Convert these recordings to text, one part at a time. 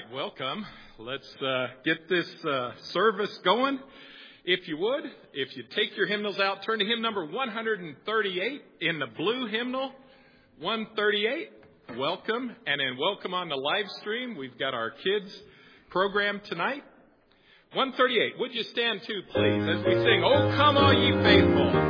welcome. Let's get this service going. If you would, if you take your hymnals out, turn to hymn number 138 in the blue hymnal, 138. Welcome, and then welcome on the live stream. We've got our kids program tonight. 138, would you stand too, please, as we sing, "Oh, Come All Ye Faithful."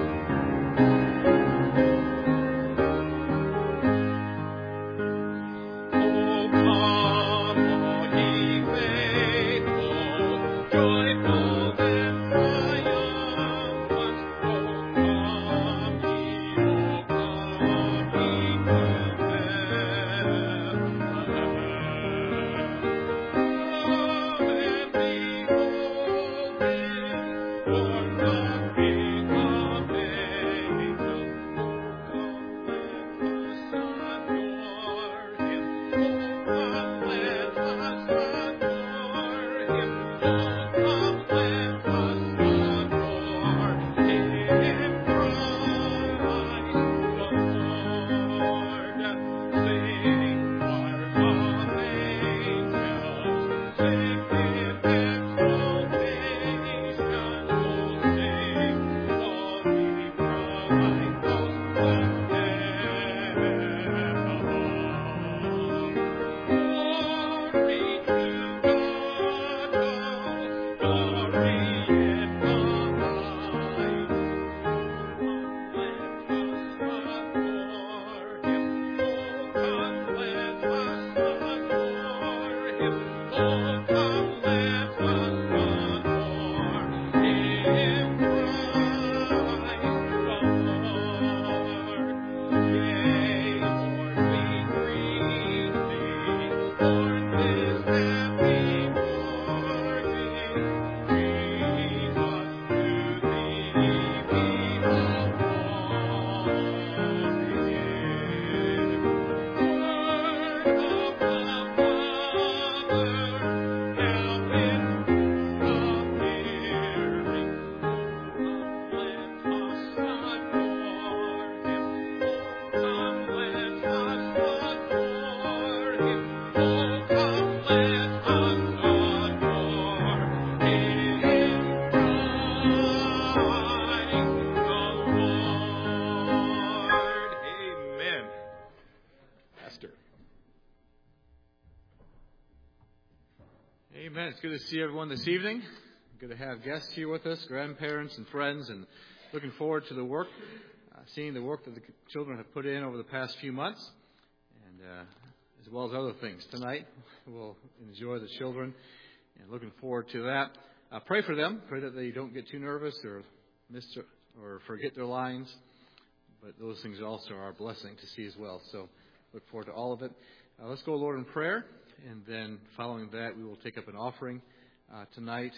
It's good to see everyone this evening. Good to have guests here with us, grandparents and friends, and looking forward to the work, seeing the work that the children have put in over the past few months, and as well as other things. Tonight, we'll enjoy the children, and looking forward to that. Pray for them. Pray that they don't get too nervous or miss or forget their lines, but those things also are a blessing to see as well. So look forward to all of it. Let's go, Lord, in prayer. And then following that, we will take up an offering tonight.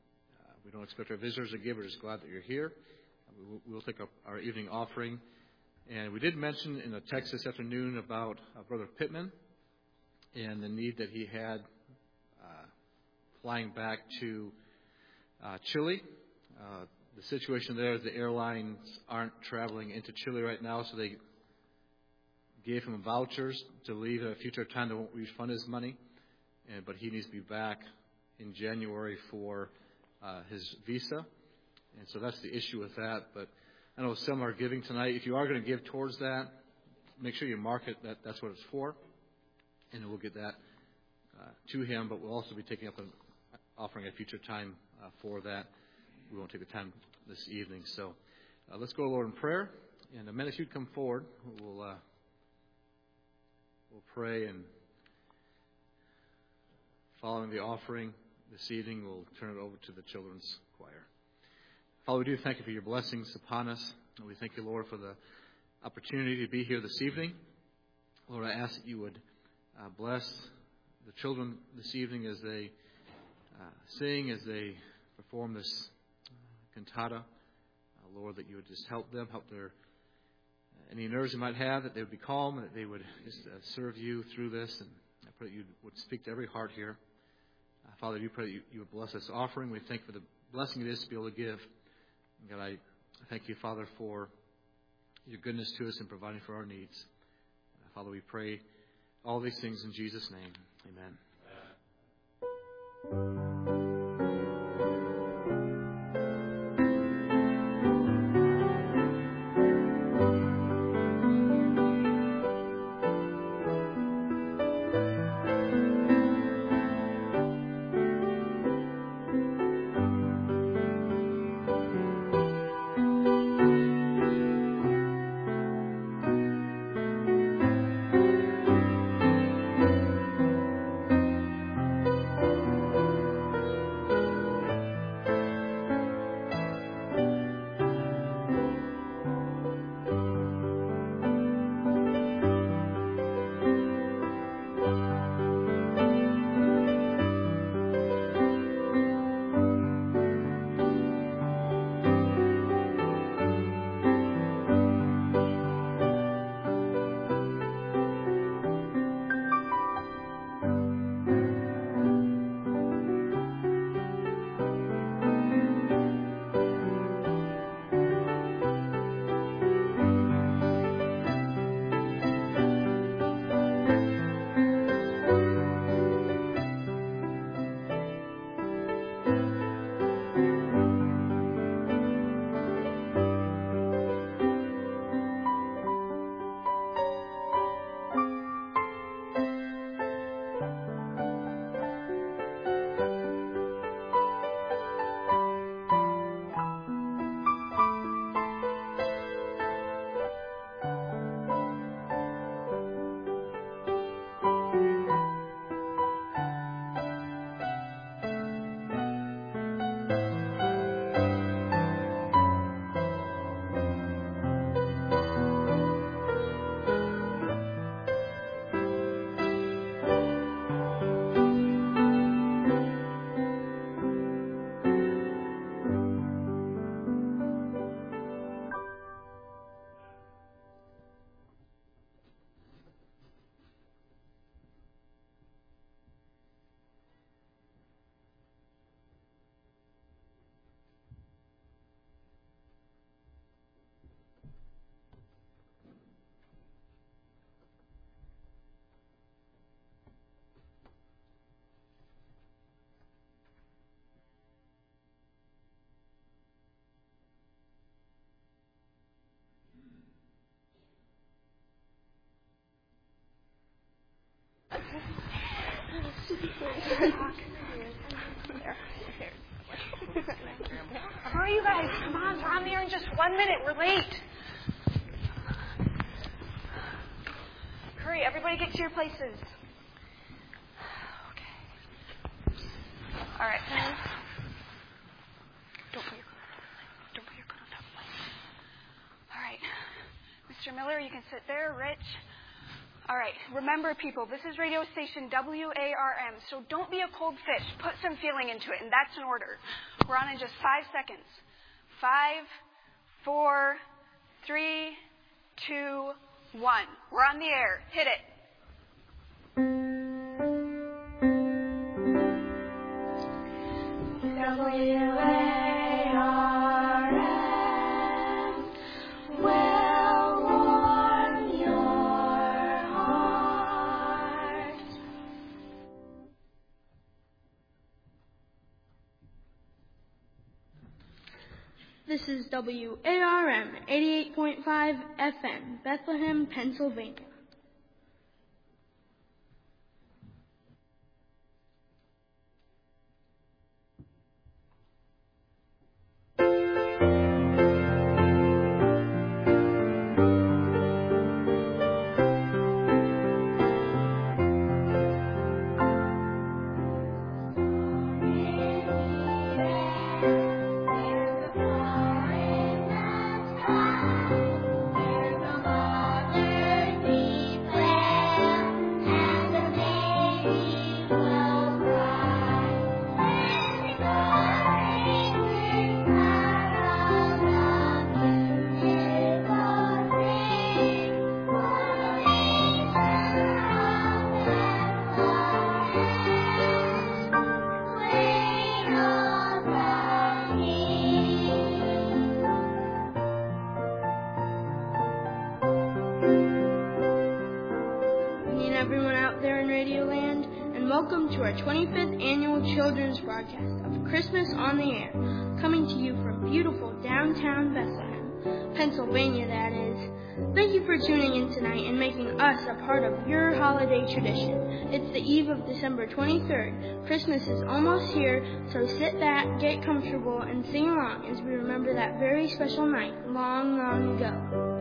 We don't expect our visitors to give. We're just glad that you're here. We will take up our evening offering. And we did mention in a text this afternoon about Brother Pittman and the need that he had flying back to Chile. The situation there is the airlines aren't traveling into Chile right now, so they gave him vouchers to leave at a future time. They won't refund his money, but he needs to be back in January for his visa. And so that's the issue with that. But I know some are giving tonight. If you are going to give towards that, make sure you mark it that that's what it's for, and we'll get that to him. But we'll also be taking up an offering at a future time for that. We won't take the time this evening. So let's go, Lord, in prayer. And the men, if you'd come forward, we'll pray, and following the offering this evening, we'll turn it over to the children's choir. Father, we do thank you for your blessings upon us. And we thank you, Lord, for the opportunity to be here this evening. Lord, I ask that you would bless the children this evening as they sing, as they perform this cantata. Lord, that you would just help them, help their any nerves they might have, that they would be calm, and that they would just serve you through this. And I pray that you would speak to every heart here. Father, you pray that you would bless this offering. We thank you for the blessing it is to be able to give. And God, I thank you, Father, for your goodness to us and providing for our needs. Father, we pray all these things in Jesus' name. Amen. Hurry, you guys. Come on. We're on the air in just 1 minute. We're late. Hurry. Everybody get to your places. Okay. All right. Don't put your coat on top of mine. All right. Mr. Miller, you can sit there. Rich. All right. Remember, people, this is radio station WARM, so don't be a cold fish. Put some feeling into it, and that's an order. We're on in just 5 seconds. 5, 4, 3, 2, 1. We're on the air. Hit it. WARM will warm your heart. This is WARM 88.5 FM, Bethlehem, Pennsylvania. There's a mother welcome to our 25th annual children's broadcast of Christmas on the Air, coming to you from beautiful downtown Bethlehem, Pennsylvania, that is. Thank you for tuning in tonight and making us a part of your holiday tradition. It's the eve of December 23rd. Christmas is almost here, so sit back, get comfortable, and sing along as we remember that very special night long, long ago.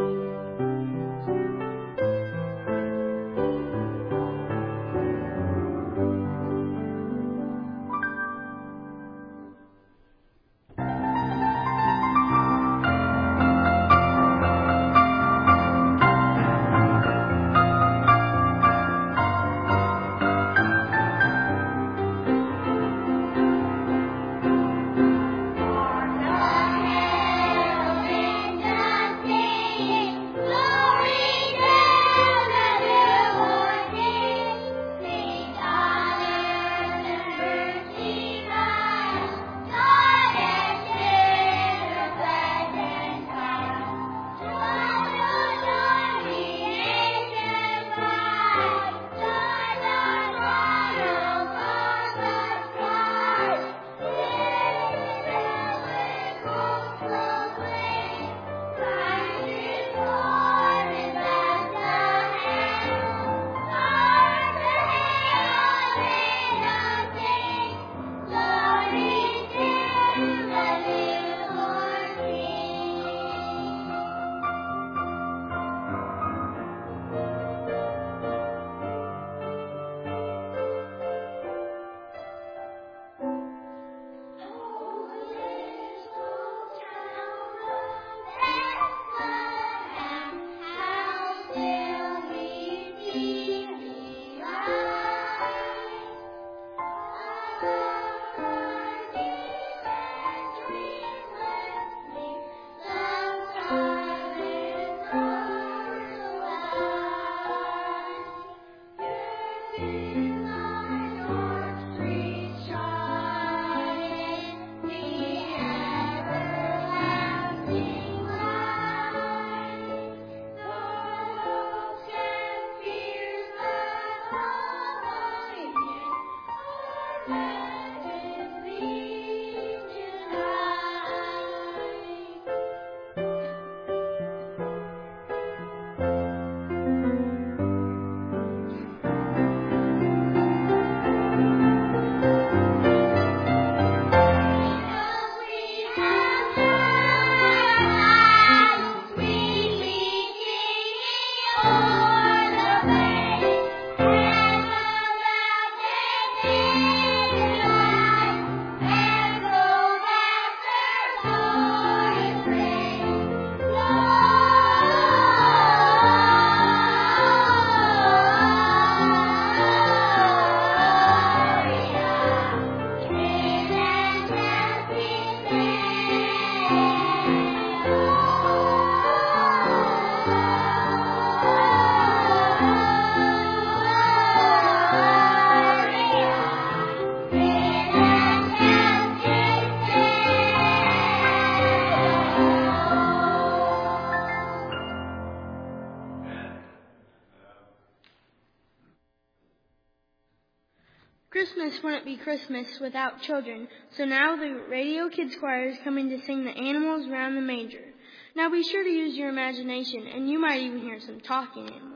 Christmas wouldn't be Christmas without children, so now the Radio Kids Choir is coming to sing the animals around the manger. Now be sure to use your imagination, and you might even hear some talking animals.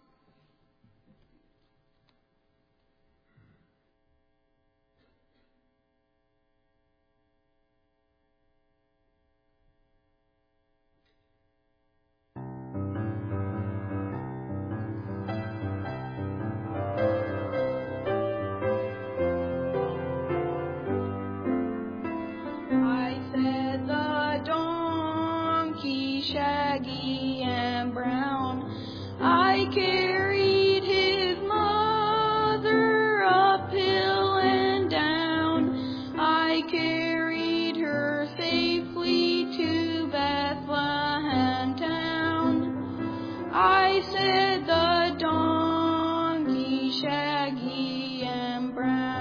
Shaggy and brown, I carried his mother uphill and down. I carried her safely to Bethlehem town. I said the donkey shaggy and brown.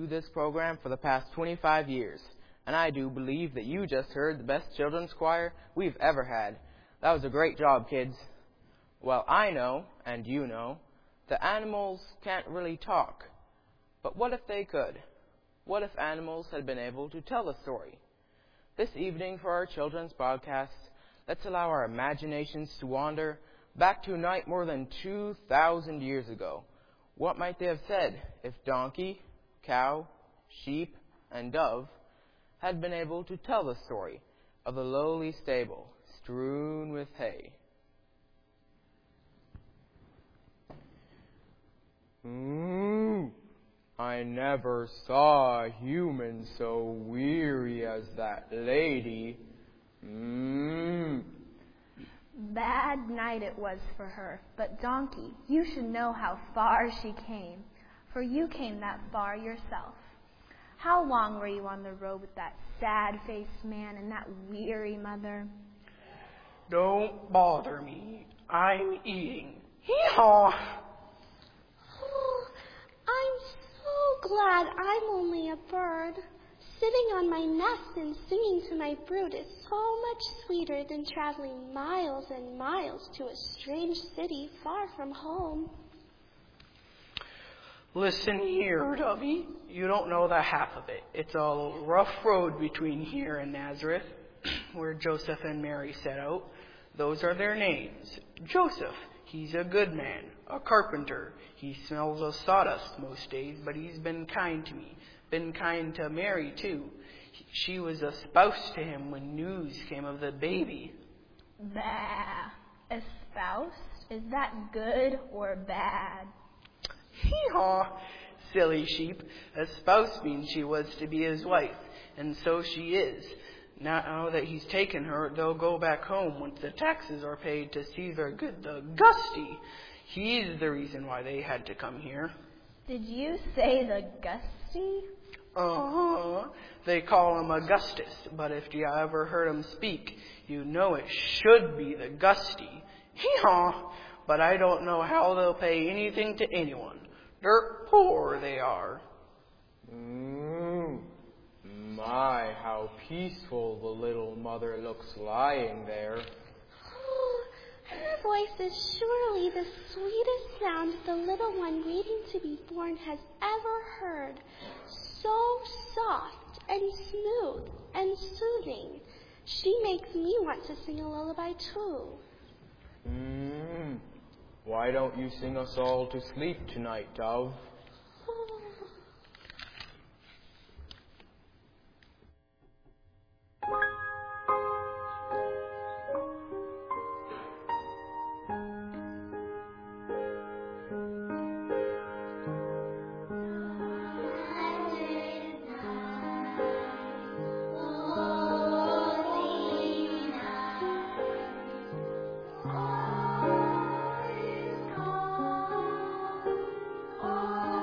do this program for the past 25 years, and I do believe that you just heard the best children's choir we've ever had. That was a great job, kids. Well, I know, and you know, that animals can't really talk. But what if they could? What if animals had been able to tell a story? This evening for our children's podcast, let's allow our imaginations to wander back to a night more than 2,000 years ago. What might they have said if donkey, cow, sheep, and dove had been able to tell the story of the lowly stable strewn with hay? I never saw a human so weary as that lady. Bad night it was for her, but donkey, you should know how far she came, for you came that far yourself. How long were you on the road with that sad-faced man and that weary mother? Don't bother me. I'm eating. Hee-haw! Oh, I'm so glad I'm only a bird. Sitting on my nest and singing to my brood is so much sweeter than traveling miles and miles to a strange city far from home. Listen here, Dovey. You don't know the half of it. It's a rough road between here and Nazareth, where Joseph and Mary set out. Those are their names. Joseph, he's a good man, a carpenter. He smells of sawdust most days, but he's been kind to me. Been kind to Mary, too. She was a spouse to him when news came of the baby. Bah. Espoused? Is that good or bad? Hee-haw, silly sheep. A spouse means she was to be his wife, and so she is. Now that he's taken her, they'll go back home once the taxes are paid to Caesar the Gusty. He's the reason why they had to come here. Did you say the Gusty? Uh-huh. They call him Augustus, but if you ever heard him speak, you know it should be the Gusty. Hee-haw! But I don't know how they'll pay anything to anyone. Dirt poor they are. My, how peaceful the little mother looks lying there. Oh, her voice is surely the sweetest sound the little one waiting to be born has ever heard. So soft and smooth and soothing. She makes me want to sing a lullaby too. Why don't you sing us all to sleep tonight, Dove? Oh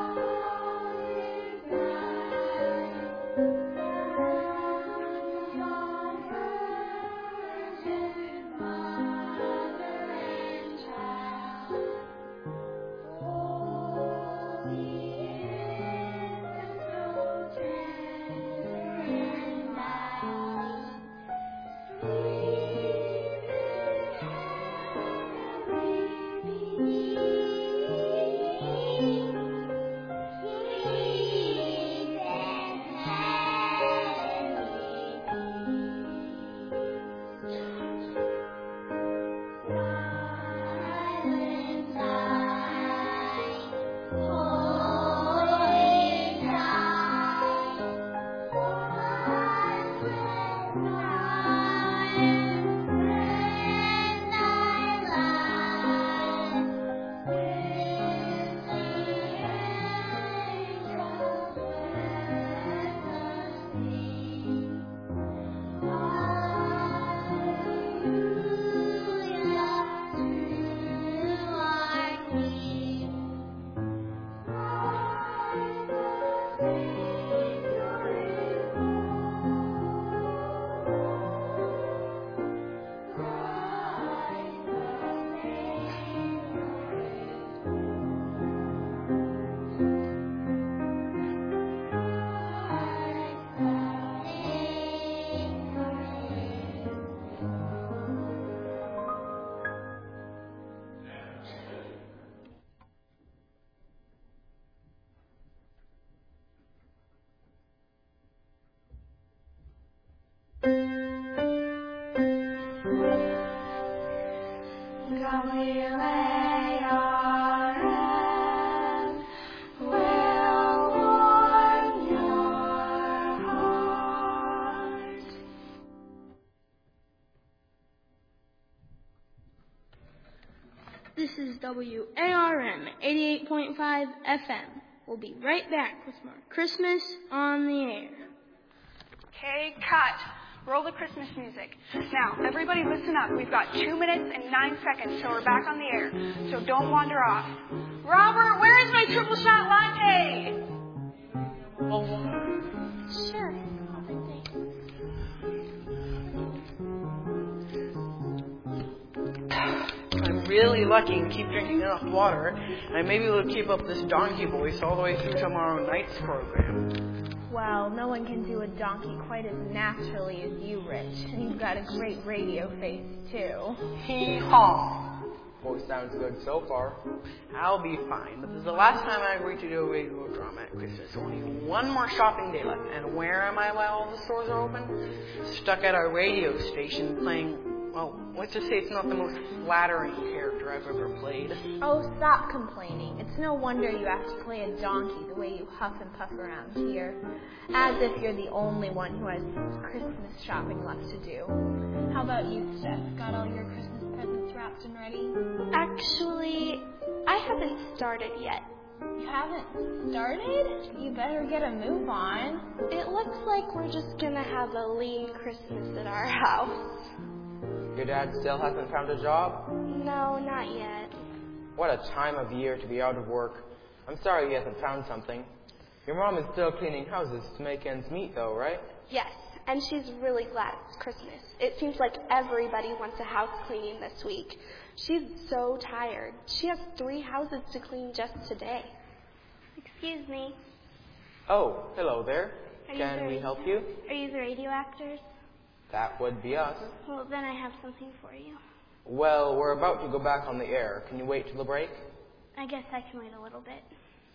WARM will warm your heart. This is WARM 88.5 FM. We'll be right back with more Christmas on the Air. Okay, cut. Roll the Christmas music. Now, everybody listen up. We've got 2 minutes and 9 seconds till we're back on the air. So don't wander off. Robert, where is my triple shot latte? Sure. I'm really lucky and keep drinking enough water, and I may be able to keep up this donkey voice all the way through tomorrow night's program. Well, no one can do a donkey quite as naturally as you, Rich. And you've got a great radio face, too. Hee-haw. Voice sounds good so far. I'll be fine, but this is the last time I agreed to do a radio drama at Christmas. Only one more shopping day left, and where am I while all the stores are open? Stuck at our radio station playing, well, let's just say it's not the most flattering character I've ever played. Oh, stop complaining. It's no wonder you have to play a donkey the way you huff and puff around here. As if you're the only one who has Christmas shopping left to do. How about you, Steph? Got all your Christmas presents wrapped and ready? Actually, I haven't started yet. You haven't started? You better get a move on. It looks like we're just gonna have a lean Christmas at our house. Your dad still hasn't found a job? No, not yet. What a time of year to be out of work. I'm sorry he hasn't found something. Your mom is still cleaning houses to make ends meet, though, right? Yes, and she's really glad it's Christmas. It seems like everybody wants a house cleaning this week. She's so tired. She has 3 houses to clean just today. Excuse me. Oh, hello there. Are Can we help you? Are you the radio actors? That would be us. Well, then I have something for you. Well, we're about to go back on the air. Can you wait till the break? I guess I can wait a little bit.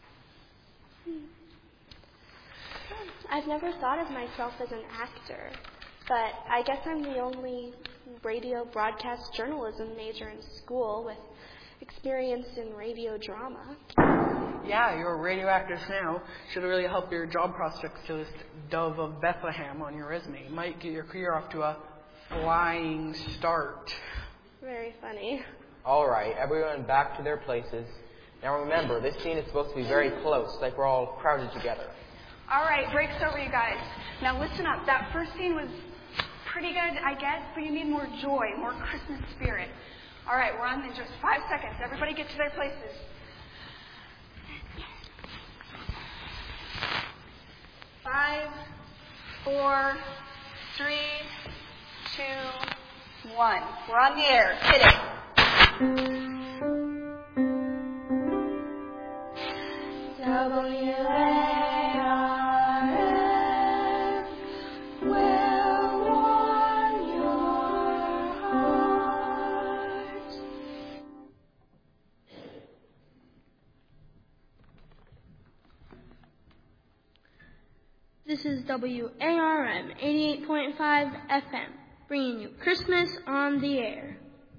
I've never thought of myself as an actor, but I guess I'm the only radio broadcast journalism major in school with experience in radio drama. Yeah, you're a radio actress now. Should really help your job prospects to list Dove of Bethlehem on your resume. Might get your career off to a flying start. Very funny. All right, everyone back to their places. Now remember, this scene is supposed to be very close, like we're all crowded together. All right, break's over, you guys. Now listen up. That first scene was pretty good, I guess, but you need more joy, more Christmas spirit. All right, we're on in just 5 seconds. Everybody get to their places. 5, 4, 3, 2, 1. We're on the air. Hit it. WARM will warm your heart. This is WARM 88.5 FM, bringing you Christmas on the Air.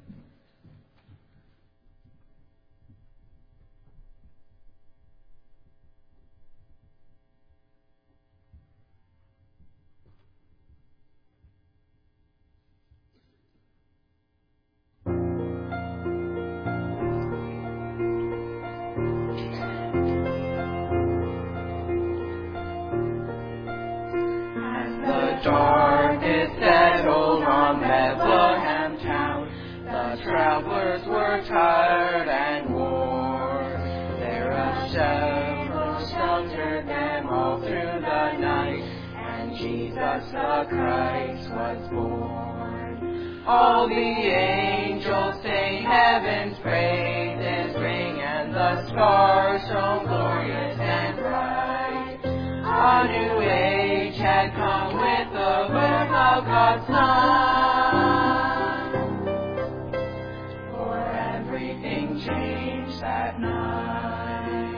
Darkness settled on Bethlehem town. The travelers were tired and worn. There a shepherd sheltered them all through the night, and Jesus the Christ was born. All the angels sing heaven's praises ring, and the stars shone glorious and bright. A new age had come with the birth of God's Son, for everything changed that night.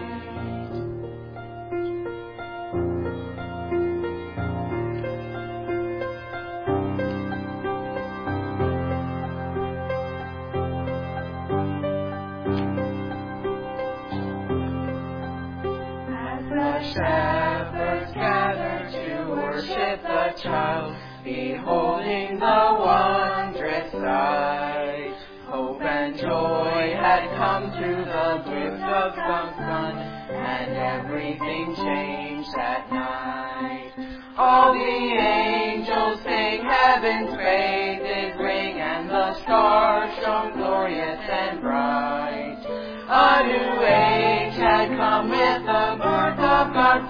a child, beholding the wondrous sight. Hope and joy had come through the gift of the Son, and everything changed that night. All the angels sing heaven's praises ring, and the stars shone glorious and bright. A new age had come with the birth of God's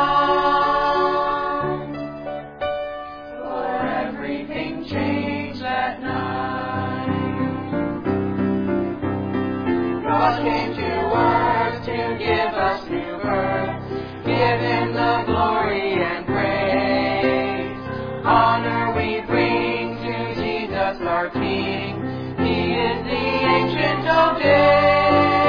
Son, for everything changed that night. God came to earth to give us new birth, give Him the glory and praise. Honor we bring to Jesus our King, He is the Ancient of Days.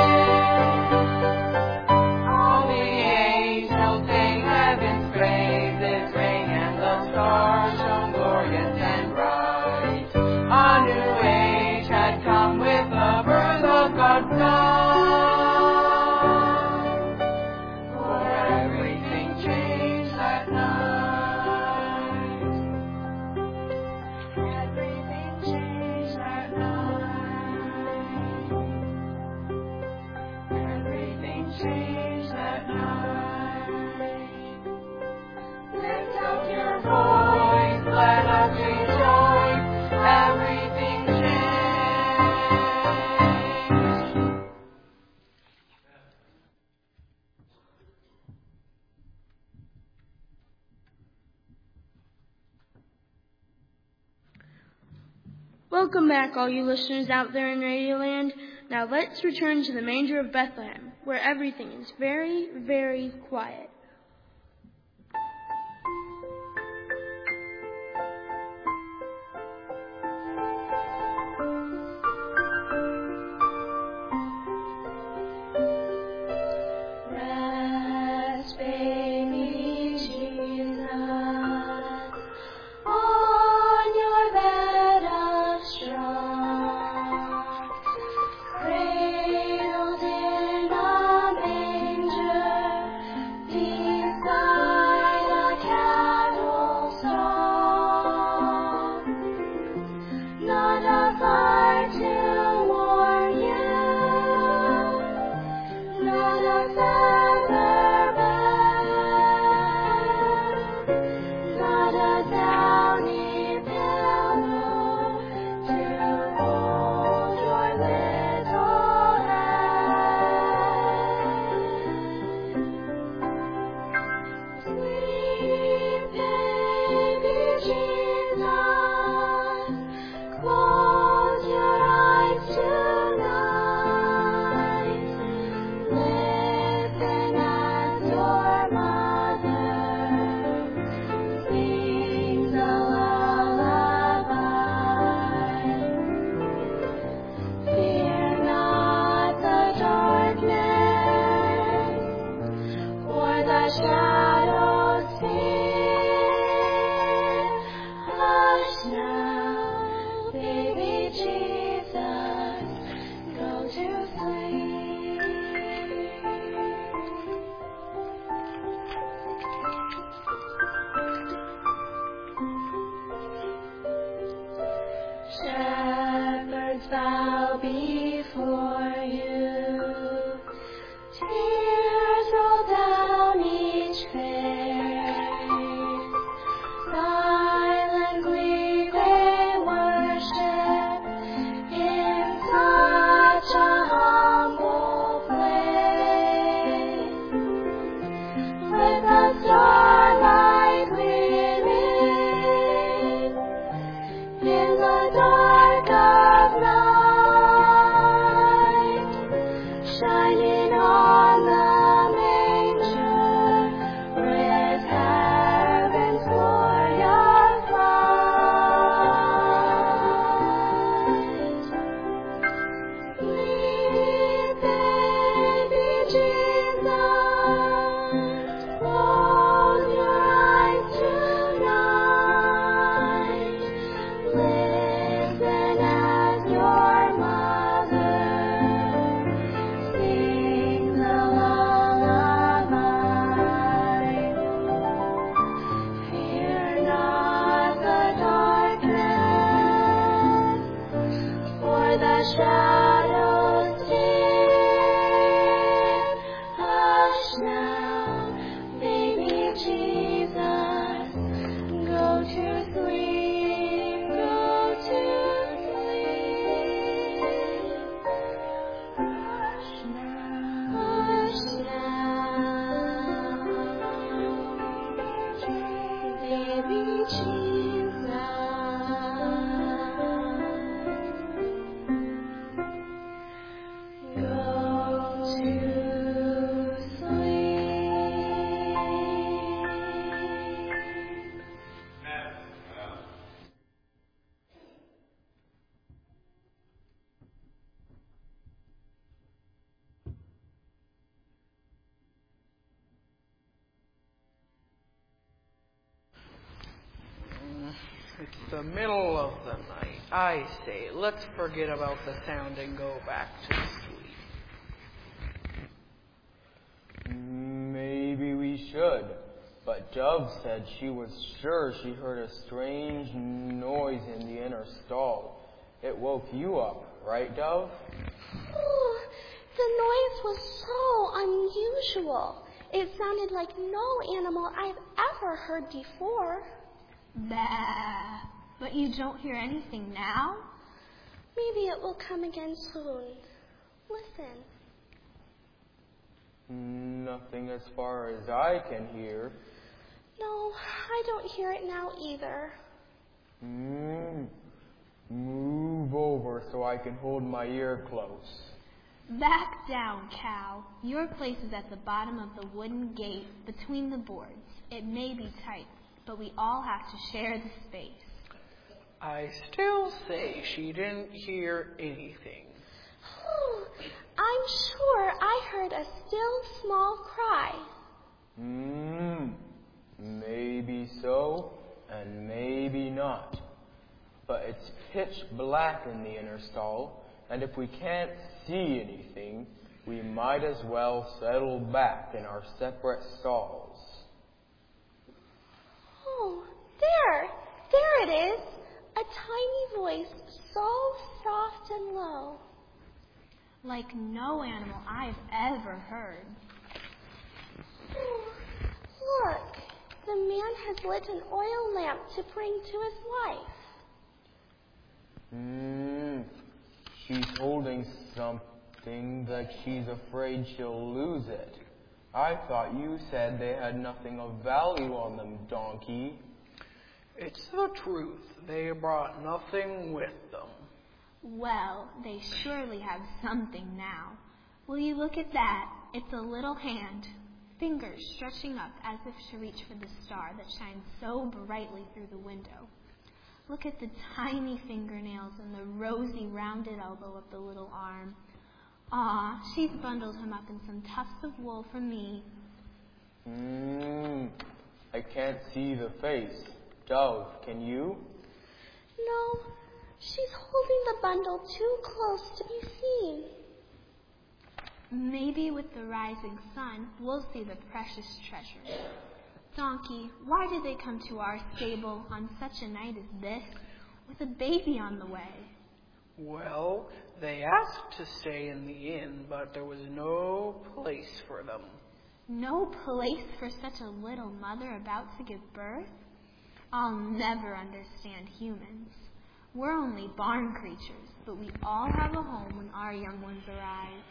All the angels sing heaven's praises ring, and the stars shone glorious and bright. A new age had come with the birth of God's Son, for everything changed that night. Everything changed that night. Everything changed that night. Lift up your voice, let us rejoice. Everything changed. Welcome back, all you listeners out there in Radioland. Now let's return to the manger of Bethlehem, where everything is very, very quiet. Rest, baby Jesus, on your bed of straw, cradled in a manger, beside a cattle stall. Not a fire to warm you, not a feather bed, not a downy pillow to hold your little head. Sweet baby Jesus, close your eyes tonight. Listen as your mother sings a lullaby. Fear not the darkness, or the shadows fear. Hush now, baby Jesus, go to sleep. Shepherds bow before you, tears roll down each face. Silently they worship in such a humble place. Let the starlight gleaming in the dark of night. shadows dim. Hush now, baby Jesus, go to sleep, go to sleep. Hush now, baby Jesus. Go to It's the middle of the night. I say, let's forget about the sound and go back to sleep. Maybe we should. But Dove said she was sure she heard a strange noise in the inner stall. It woke you up, right, Dove? Oh, the noise was so unusual. It sounded like no animal I've ever heard before. Bah. But you don't hear anything now? Maybe it will come again soon. Listen. Nothing as far as I can hear. No, I don't hear it now either. Move over so I can hold my ear close. Back down, cow. Your place is at the bottom of the wooden gate between the boards. It may be tight, but we all have to share the space. I still say she didn't hear anything. Oh, I'm sure I heard a still small cry. Maybe so, and maybe not. But it's pitch black in the inner stall, and if we can't see anything, we might as well settle back in our separate stalls. Oh, there it is. A tiny voice, so soft and low. Like no animal I've ever heard. Oh, look, the man has lit an oil lamp to bring to his wife. She's holding something like she's afraid she'll lose it. I thought you said they had nothing of value on them, donkey. It's the truth. They brought nothing with them. Well, they surely have something now. Will you look at that? It's a little hand, fingers stretching up as if to reach for the star that shines so brightly through the window. Look at the tiny fingernails and the rosy rounded elbow of the little arm. Ah, she's bundled him up in some tufts of wool for me. I can't see the face. Dove, can you? No, she's holding the bundle too close to be seen. Maybe with the rising sun, we'll see the precious treasure. Donkey, why did they come to our stable on such a night as this, with a baby on the way? Well, they asked to stay in the inn, but there was no place for them. No place for such a little mother about to give birth? I'll never understand humans. We're only barn creatures, but we all have a home when our young ones arrive.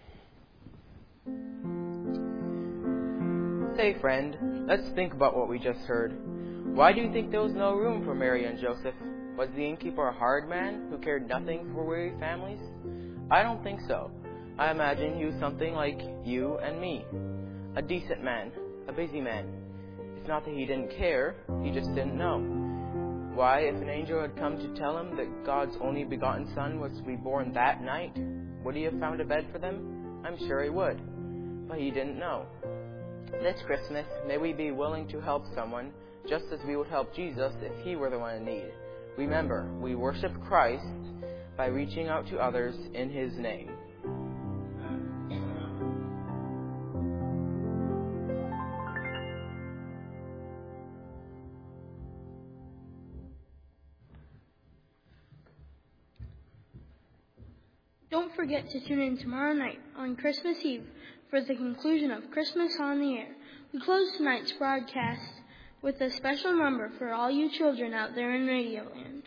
Say, friend, let's think about what we just heard. Why do you think there was no room for Mary and Joseph? Was the innkeeper a hard man who cared nothing for weary families? I don't think so. I imagine he was something like you and me. A decent man, a busy man. It's not that he didn't care, he just didn't know. Why, if an angel had come to tell him that God's only begotten Son was to be born that night, would he have found a bed for them? I'm sure he would. But he didn't know. This Christmas, may we be willing to help someone, just as we would help Jesus if he were the one in need. Remember, we worship Christ by reaching out to others in his name. Don't forget to tune in tomorrow night on Christmas Eve for the conclusion of Christmas on the Air. We close tonight's broadcast with a special number for all you children out there in Radioland.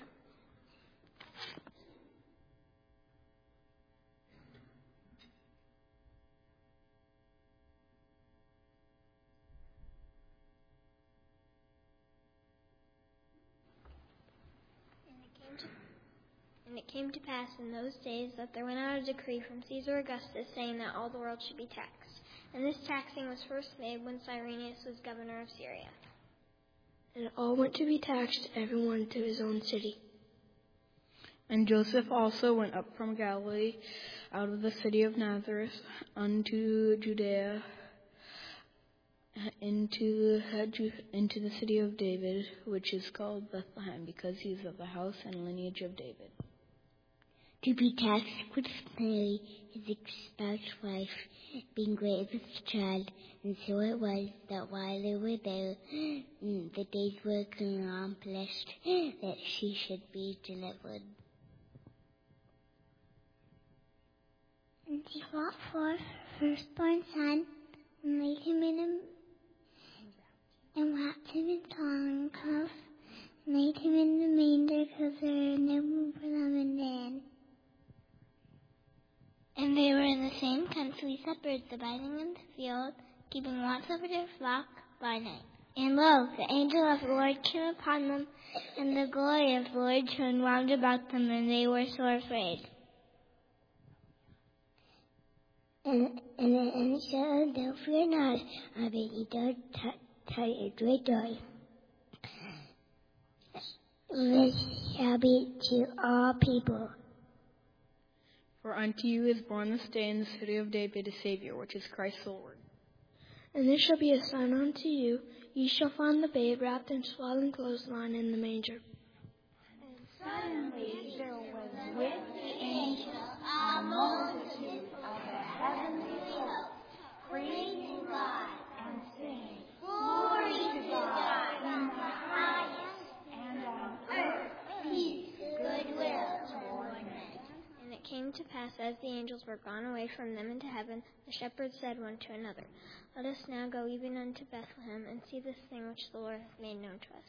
And it came to pass in those days that there went out a decree from Caesar Augustus saying that all the world should be taxed. And this taxing was first made when Cyrenius was governor of Syria. And all went to be taxed, everyone to his own city. And Joseph also went up from Galilee, out of the city of Nazareth, unto Judea, into the city of David, which is called Bethlehem, because he is of the house and lineage of David. To be taxed with Mary, his espoused wife, being great with child. And so it was that while they were there, the days were accomplished that she should be delivered. And she brought forth her firstborn son, and laid him and wrapped him in swaddling cloths, and laid him in the manger, because there were no room for them in the inn. And they were in the same country, shepherds abiding in the field, keeping watch over their flock by night. And lo, the angel of the Lord came upon them, and the glory of the Lord shone round about them, and they were sore afraid. And it said, "Don't fear not, I bid you don't tell you great joy. This shall be to all people. For unto you is born this day in the city of David a Savior, which is Christ the Lord. And this shall be a sign unto you. Ye shall find the babe wrapped in swaddling clothes, lying in the manger." And suddenly there was with the angel a multitude of the heavenly host, praising God and saying, "Glory to God in the highest, and on earth peace, goodwill toward men." And it came to pass, as the angels were gone away from them into heaven, the shepherds said one to another, "Let us now go even unto Bethlehem, and see this thing which the Lord hath made known to us."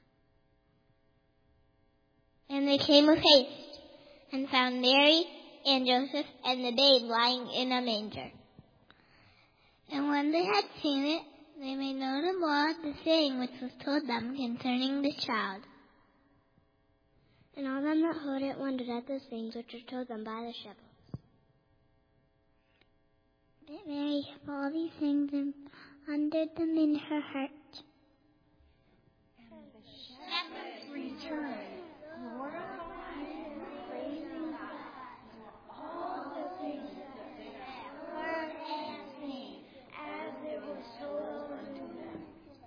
And they came with haste, and found Mary and Joseph and the babe lying in a manger. And when they had seen it, they made known to more the saying which was told them concerning the child. And all them that heard it wondered at those things which were told them by the shepherds. But Mary kept all these things and pondered them in her heart. And the shepherds returned, glorifying and praising God for all the things that they had heard and seen, as it was told unto them.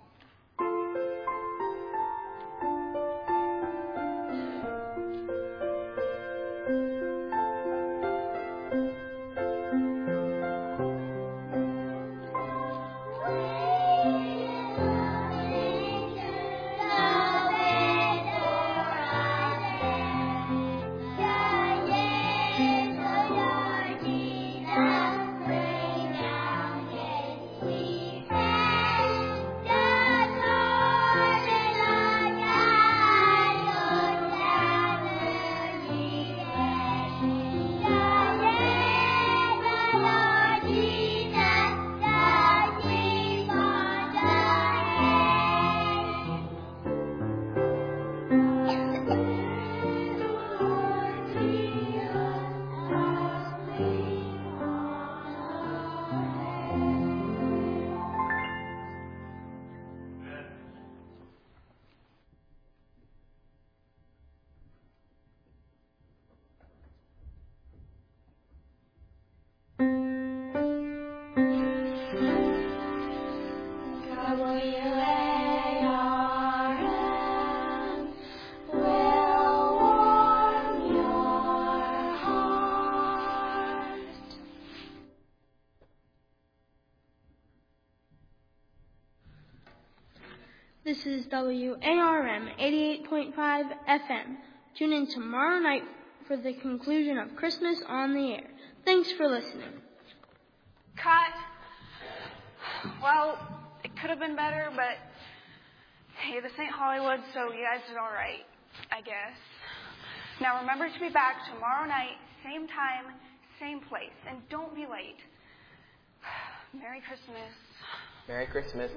This is WARM 88.5 FM. Tune in tomorrow night for the conclusion of Christmas on the Air. Thanks for listening. Cut. Well, it could have been better, but hey, this ain't Hollywood, so you guys did all right, I guess. Now remember to be back tomorrow night, same time, same place, and don't be late. Merry Christmas. Merry Christmas.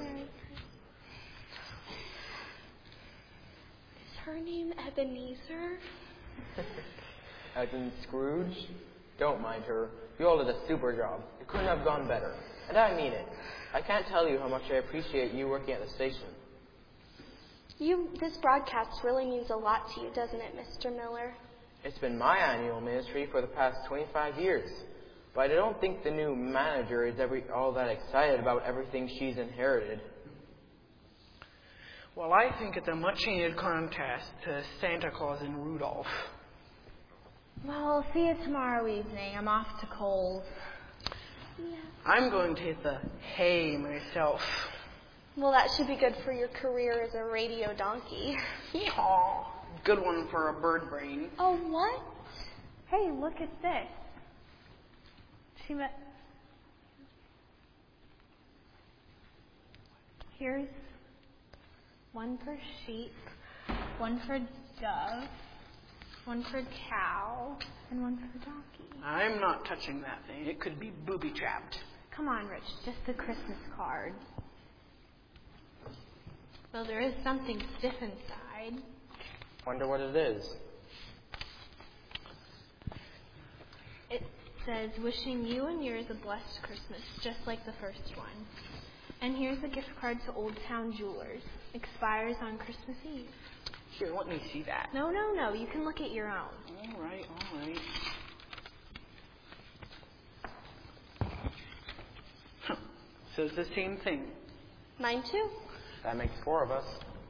Is her name Ebenezer? As in Scrooge? Don't mind her. You all did a super job. It couldn't have gone better. And I mean it. I can't tell you how much I appreciate you working at the station. This broadcast really means a lot to you, doesn't it, Mr. Miller? It's been my annual ministry for the past 25 years. But I don't think the new manager is all that excited about everything she's inherited. Well, I think it's a much-needed contrast to Santa Claus and Rudolph. Well, see you tomorrow evening. I'm off to Coles. Yeah. I'm going to hit the hay myself. Well, that should be good for your career as a radio donkey. Yeehaw. Good one for a bird brain. Oh, what? Hey, look at this. Here's one for sheep, one for dove, one for cow, and one for donkey. I'm not touching that thing. It could be booby-trapped. Come on, Rich, just the Christmas card. Well, there is something stiff inside. Wonder what it is. It says, wishing you and yours a blessed Christmas, just like the first one. And here's a gift card to Old Town Jewelers. Expires on Christmas Eve. Here, let me see that. No. You can look at your own. All right. Says the same thing. Mine too. That makes 4 of us.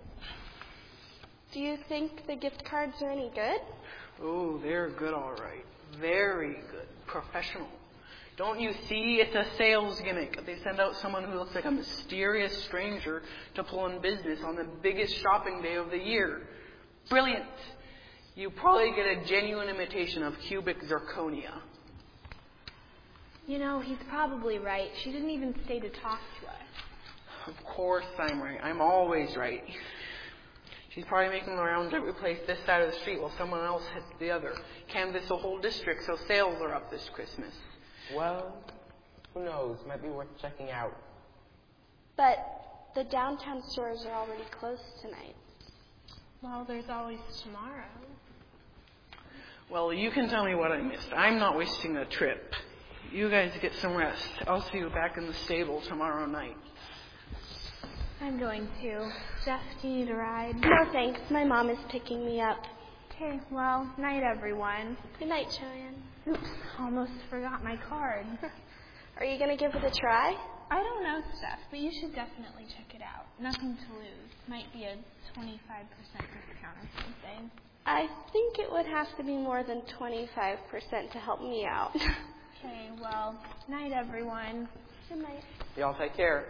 Do you think the gift cards are any good? Oh, they're good, all right. Very good. Professional. Don't you see? It's a sales gimmick. They send out someone who looks like a mysterious stranger to pull in business on the biggest shopping day of the year. Brilliant. You probably get a genuine imitation of cubic zirconia. You know, he's probably right. She didn't even stay to talk to us. Of course I'm right. I'm always right. She's probably making the rounds every place this side of the street while someone else hits the other. Canvass a whole district so sales are up this Christmas. Well, who knows? Might be worth checking out. But the downtown stores are already closed tonight. Well, there's always tomorrow. Well, you can tell me what I missed. I'm not wasting a trip. You guys get some rest. I'll see you back in the stable tomorrow night. I'm going to. Jeff, do you need a ride? No, thanks. My mom is picking me up. Okay, well, night, everyone. Good night, Joanne. Oops, almost forgot my card. Are you going to give it a try? I don't know, Steph, but you should definitely check it out. Nothing to lose. Might be a 25% discount or something. I think it would have to be more than 25% to help me out. Okay, well, night, everyone. Good night. Y'all take care.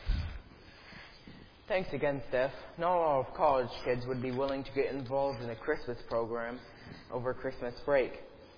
Thanks again, Steph. Not all of college kids would be willing to get involved in a Christmas program over Christmas break.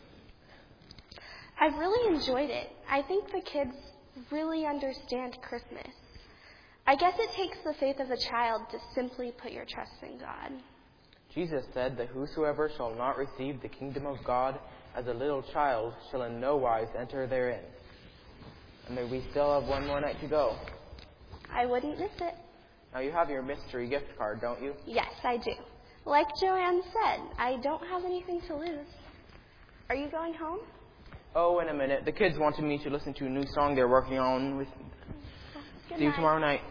I've really enjoyed it. I think the kids really understand Christmas. I guess it takes the faith of a child to simply put your trust in God. Jesus said that whosoever shall not receive the kingdom of God as a little child shall in no wise enter therein. And then we still have one more night to go. I wouldn't miss it. Now you have your mystery gift card, don't you? Yes, I do. Like Joanne said, I don't have anything to lose. Are you going home? Oh, in a minute. The kids wanted me to listen to a new song they're working on with. See you tomorrow night.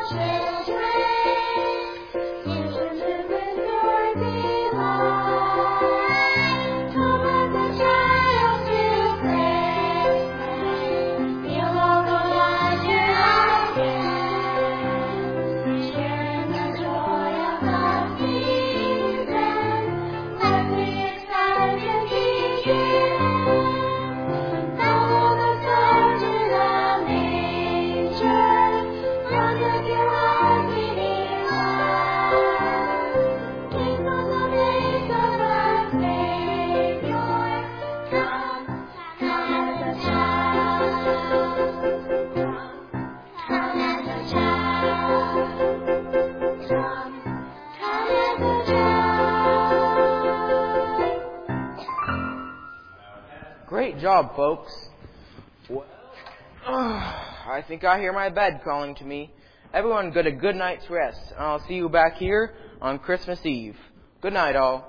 Great job, folks. Well, I think I hear my bed calling to me. Everyone get a good night's rest, and I'll see you back here on Christmas Eve. Good night, all.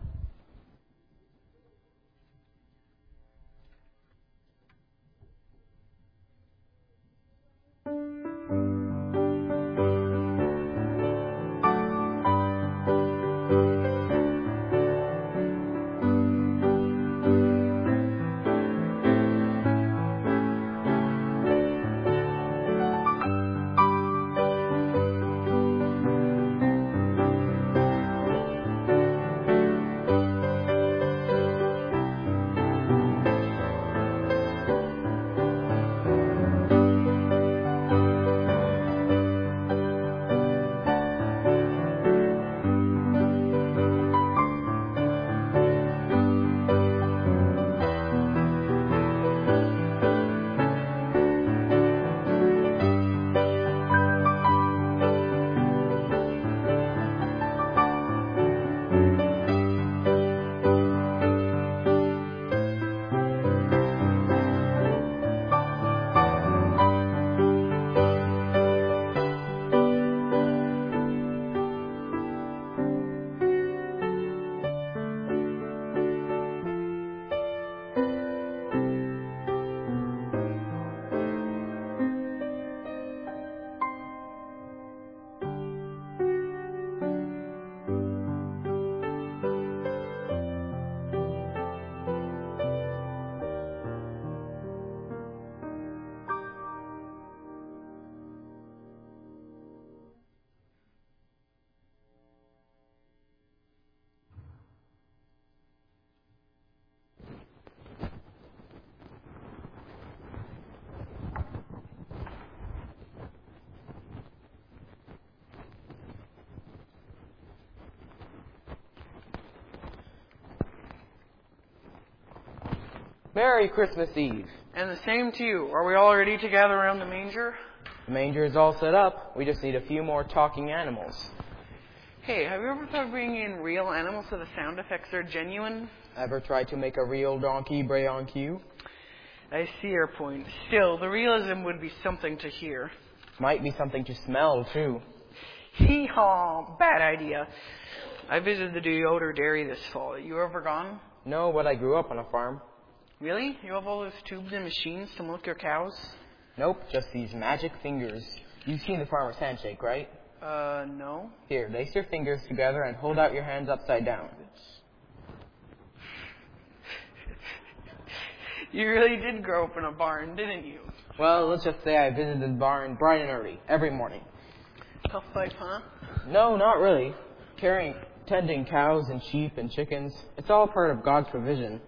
Merry Christmas Eve. And the same to you. Are we all ready to gather around the manger? The manger is all set up. We just need a few more talking animals. Hey, have you ever thought of bringing in real animals so the sound effects are genuine? Ever tried to make a real donkey bray on cue? I see your point. Still, the realism would be something to hear. Might be something to smell, too. Hee-haw, bad idea. I visited the Deodar Dairy this fall. You ever gone? No, but I grew up on a farm. Really? You have all those tubes and machines to milk your cows? Nope, just these magic fingers. You've seen the farmer's handshake, right? No. Here, lace your fingers together and hold out your hands upside down. You really did grow up in a barn, didn't you? Well, let's just say I visited the barn bright and early, every morning. Tough life, huh? No, not really. Tending cows and sheep and chickens, it's all part of God's provision.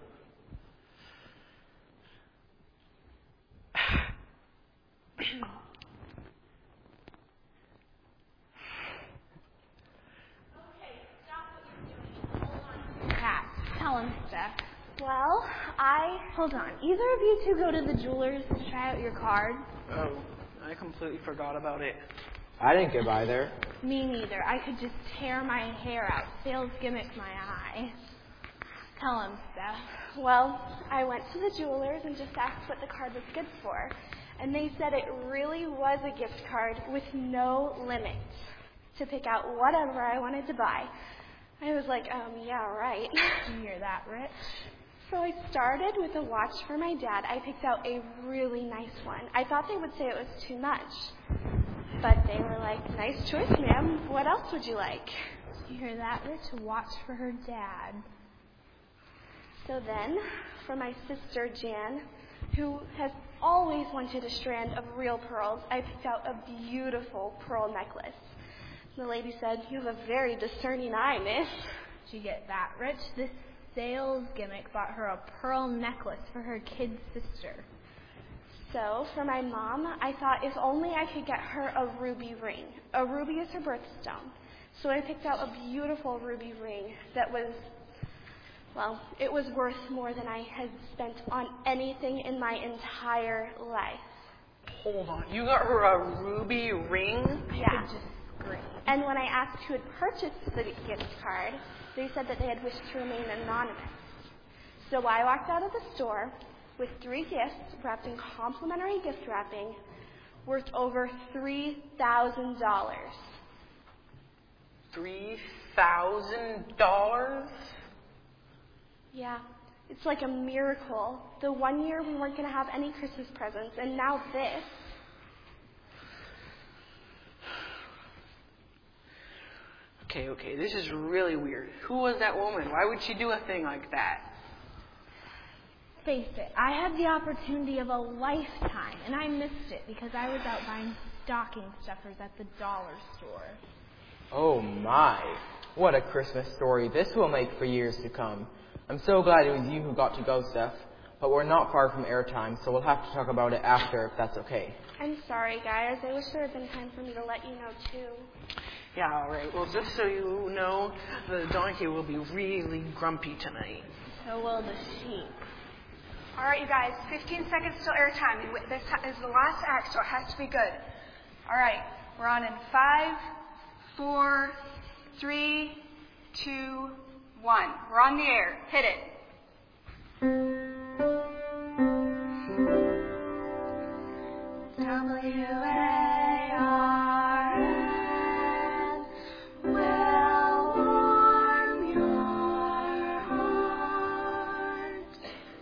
Tell him, Steph. Well, Hold on. Either of you two go to the jeweler's to try out your card? Oh, I completely forgot about it. I didn't get by there. Me neither. I could just tear my hair out. Sales gimmicked my eye. Tell him, Steph. Well, I went to the jeweler's and just asked what the card was good for. And they said it really was a gift card with no limit to pick out whatever I wanted to buy. I was like, yeah, right. You hear that, Rich? So I started with a watch for my dad. I picked out a really nice one. I thought they would say it was too much. But they were like, nice choice, ma'am. What else would you like? You hear that, Rich? Watch for her dad. So then, for my sister Jan, who has always wanted a strand of real pearls, I picked out a beautiful pearl necklace. The lady said, you have a very discerning eye, miss. Did you get that, Rich? This sales gimmick bought her a pearl necklace for her kid sister. So, for my mom, I thought if only I could get her a ruby ring. A ruby is her birthstone. So I picked out a beautiful ruby ring that was, well, it was worth more than I had spent on anything in my entire life. Hold on. You got her a ruby ring? Yeah. And when I asked who had purchased the gift card, they said that they had wished to remain anonymous. So I walked out of the store with 3 gifts wrapped in complimentary gift wrapping worth over $3,000. $3,000? Yeah, it's like a miracle. The one year we weren't going to have any Christmas presents, and now this. Okay, this is really weird. Who was that woman? Why would she do a thing like that? Face it, I had the opportunity of a lifetime, and I missed it because I was out buying stocking stuffers at the dollar store. Oh my, what a Christmas story this will make for years to come. I'm so glad it was you who got to go, Steph, but we're not far from airtime, so we'll have to talk about it after if that's okay. I'm sorry, guys. I wish there had been time for me to let you know, too. Yeah, all right. Well, just so you know, the donkey will be really grumpy tonight. So will the sheep. All right, you guys, 15 seconds till airtime. This is the last act, so it has to be good. All right, we're on in 5, 4, 3, 2, 1. We're on the air. Hit it. W-A-R-N will warm your heart.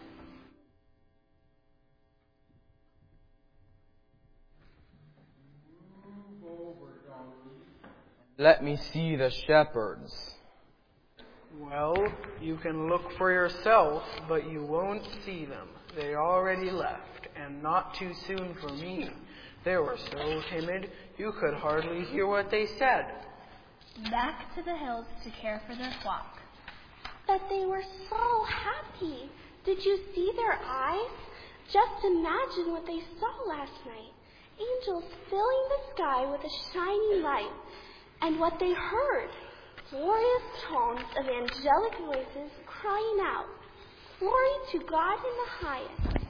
Let me see the shepherds. Well, you can look for yourself, but you won't see them. They already left, and not too soon for me. They were so timid, you could hardly hear what they said. Back to the hills to care for their flock. But they were so happy. Did you see their eyes? Just imagine what they saw last night. Angels filling the sky with a shining light. And what they heard. Glorious tones of angelic voices crying out, "Glory to God in the highest."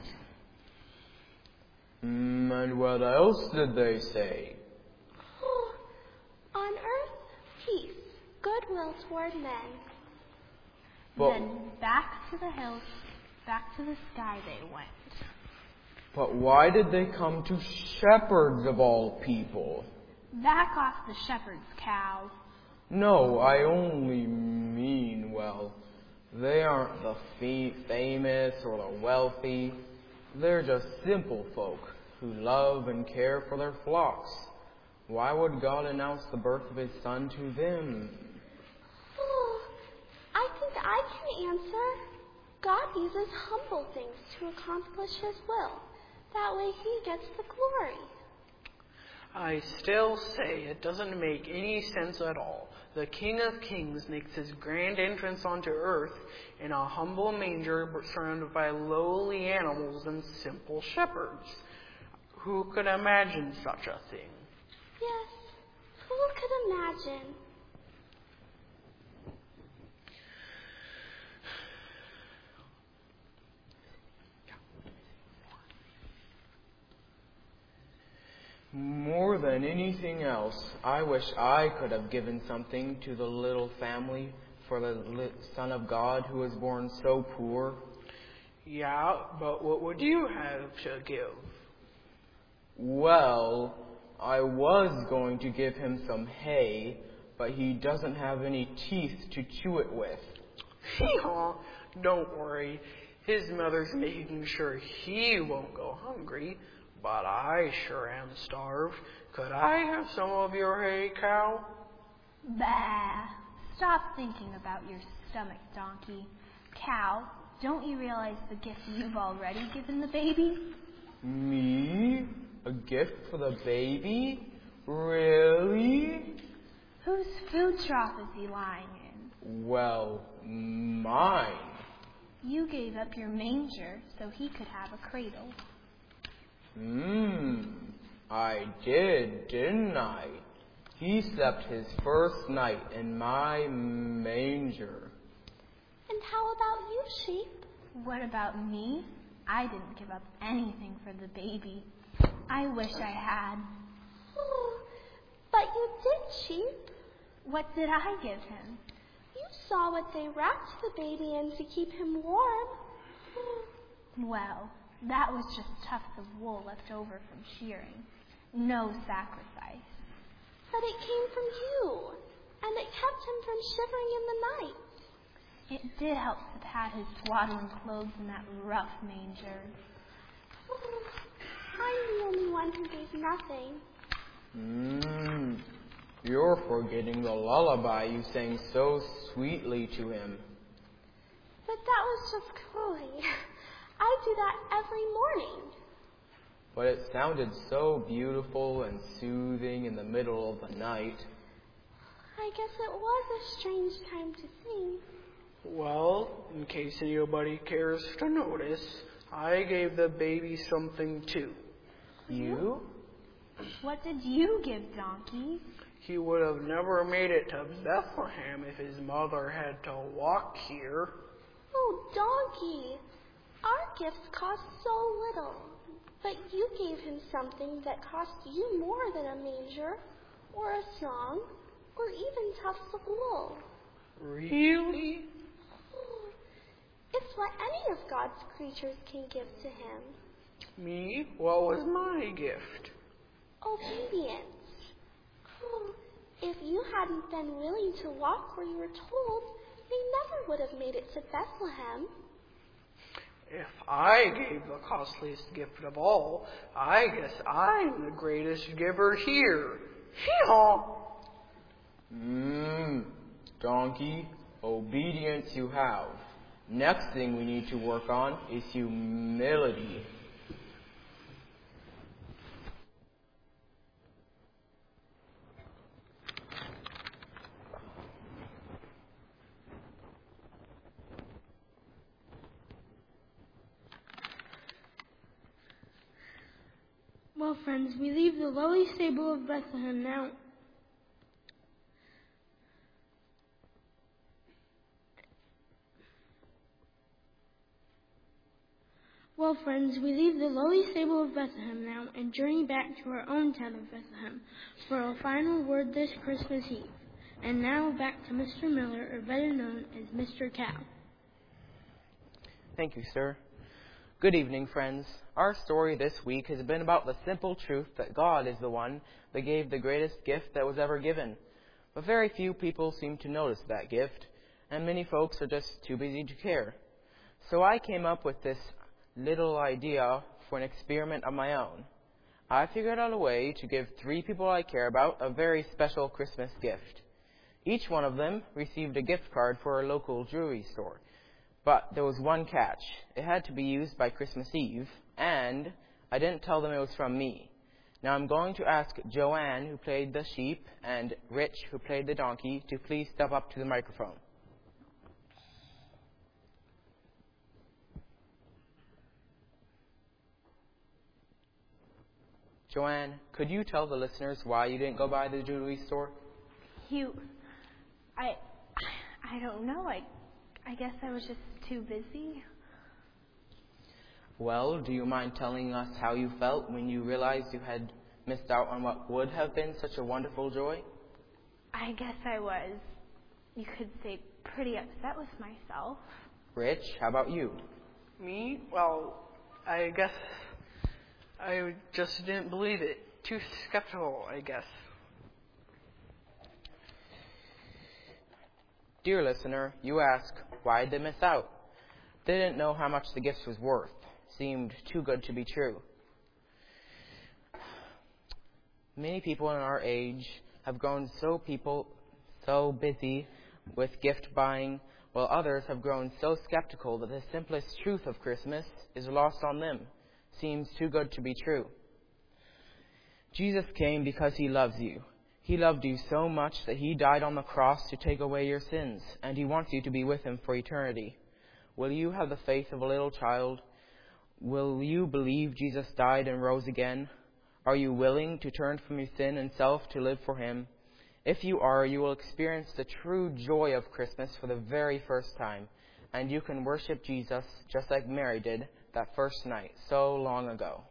And what else did they say? On earth, peace, goodwill toward men. Then back to the hills, back to the sky they went. But why did they come to shepherds of all people? Back off the shepherd's cow. No, I only mean, well, they aren't the famous or the wealthy. They're just simple folk who love and care for their flocks. Why would God announce the birth of His Son to them? Oh, I think I can answer. God uses humble things to accomplish His will. That way He gets the glory. I still say it doesn't make any sense at all. The King of Kings makes His grand entrance onto earth in a humble manger surrounded by lowly animals and simple shepherds. Who could imagine such a thing? Yes, who could imagine? More than anything else, I wish I could have given something to the little family for the Son of God who was born so poor. Yeah, but what would you have to give? Well, I was going to give him some hay, but he doesn't have any teeth to chew it with. Don't worry. His mother's making sure he won't go hungry. But I sure am starved. Could I have some of your hay, cow? Bah! Stop thinking about your stomach, donkey. Cow, don't you realize the gift you've already given the baby? Me? A gift for the baby? Really? Whose food trough is he lying in? Well, mine. You gave up your manger so he could have a cradle. I did, didn't I? He slept his first night in my manger. And how about you, sheep? What about me? I didn't give up anything for the baby. I wish I had. Oh, but you did, sheep. What did I give him? You saw what they wrapped the baby in to keep him warm. Well, that was just tufts of wool left over from shearing. No sacrifice. But it came from you, and it kept him from shivering in the night. It did help to pad his swaddling clothes in that rough manger. I'm the only one who gave nothing. You're forgetting the lullaby you sang so sweetly to him. But that was just crowing. I do that every morning. But it sounded so beautiful and soothing in the middle of the night. I guess it was a strange time to sing. Well, in case anybody cares to notice, I gave the baby something too. You? What did you give, donkey? He would have never made it to Bethlehem if his mother had to walk here. Oh, donkey, our gifts cost so little. But you gave him something that cost you more than a manger, or a song, or even tufts of wool. Really? It's what any of God's creatures can give to him. Me? What was my gift? Obedience. If you hadn't been willing to walk where you were told, they never would have made it to Bethlehem. If I gave the costliest gift of all, I guess I'm the greatest giver here. Hee-haw! Donkey, obedience you have. Next thing we need to work on is humility. Well, friends, we leave the lowly stable of Bethlehem now. Well, friends, we leave the lowly stable of Bethlehem now and journey back to our own town of Bethlehem for a final word this Christmas Eve. And now back to Mr. Miller, or better known as Mr. Cow. Thank you, sir. Good evening, friends. Our story this week has been about the simple truth that God is the one that gave the greatest gift that was ever given. But very few people seem to notice that gift, and many folks are just too busy to care. So I came up with this little idea for an experiment of my own. I figured out a way to give 3 people I care about a very special Christmas gift. Each one of them received a gift card for a local jewelry store. But there was one catch. It had to be used by Christmas Eve, and I didn't tell them it was from me. Now I'm going to ask Joanne, who played the sheep, and Rich, who played the donkey, to please step up to the microphone. Joanne, could you tell the listeners why you didn't go by the jewelry store? I don't know. I guess I was just too busy. Well, do you mind telling us how you felt when you realized you had missed out on what would have been such a wonderful joy? I guess I was, you could say, pretty upset with myself. Rich, how about you? Me? Well, I guess I just didn't believe it. Too skeptical, I guess. Dear listener, you ask, why did they miss out? They didn't know how much the gift was worth. Seemed too good to be true. Many people in our age have grown so busy with gift buying, while others have grown so skeptical that the simplest truth of Christmas is lost on them. Seems too good to be true. Jesus came because he loves you. He loved you so much that he died on the cross to take away your sins, and he wants you to be with him for eternity. Will you have the faith of a little child? Will you believe Jesus died and rose again? Are you willing to turn from your sin and self to live for him? If you are, you will experience the true joy of Christmas for the very first time, and you can worship Jesus just like Mary did that first night so long ago.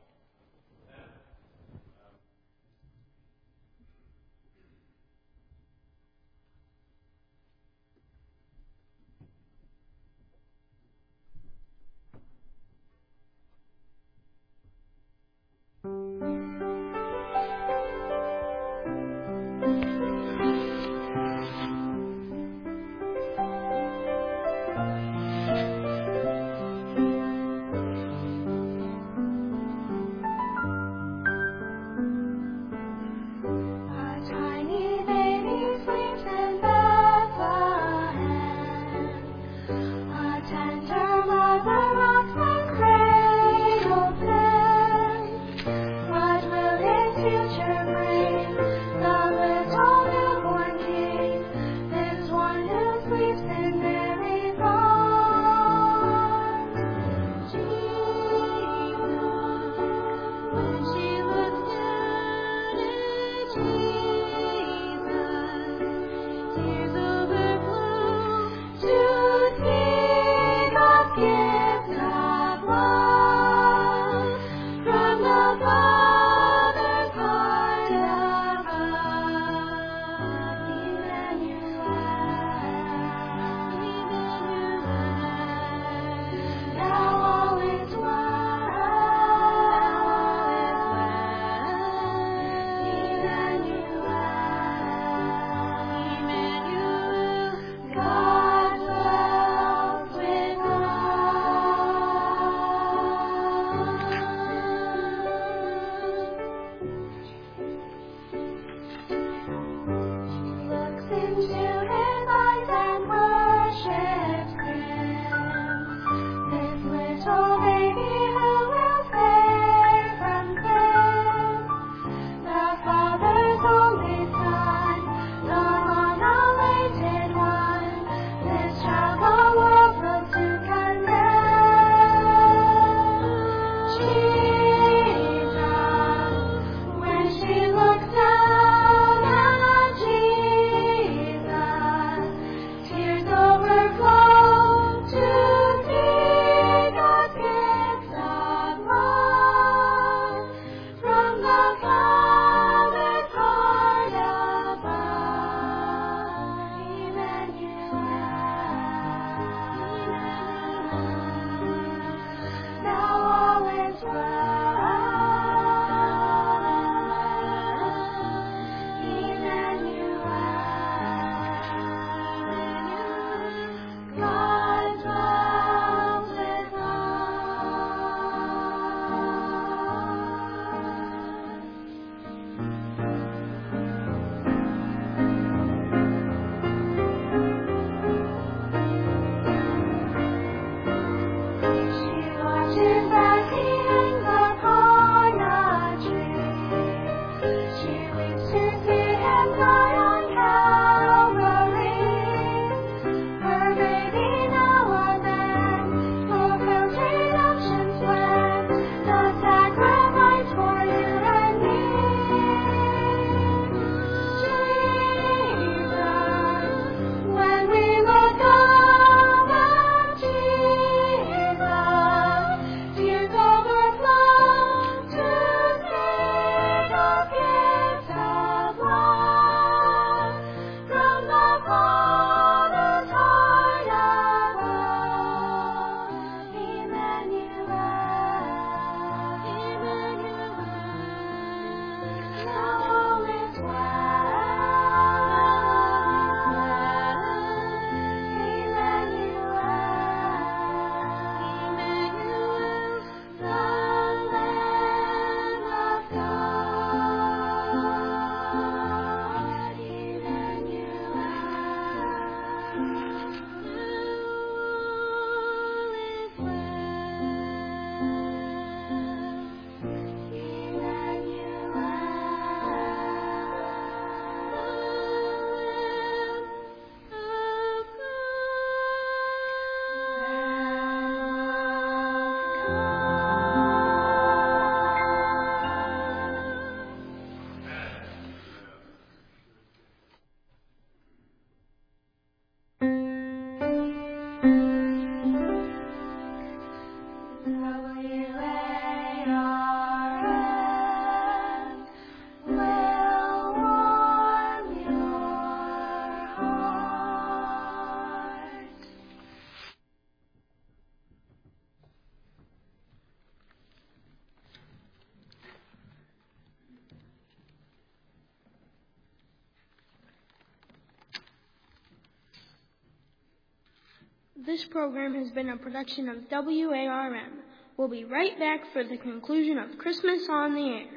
This program has been a production of WARM. We'll be right back for the conclusion of Christmas on the Air.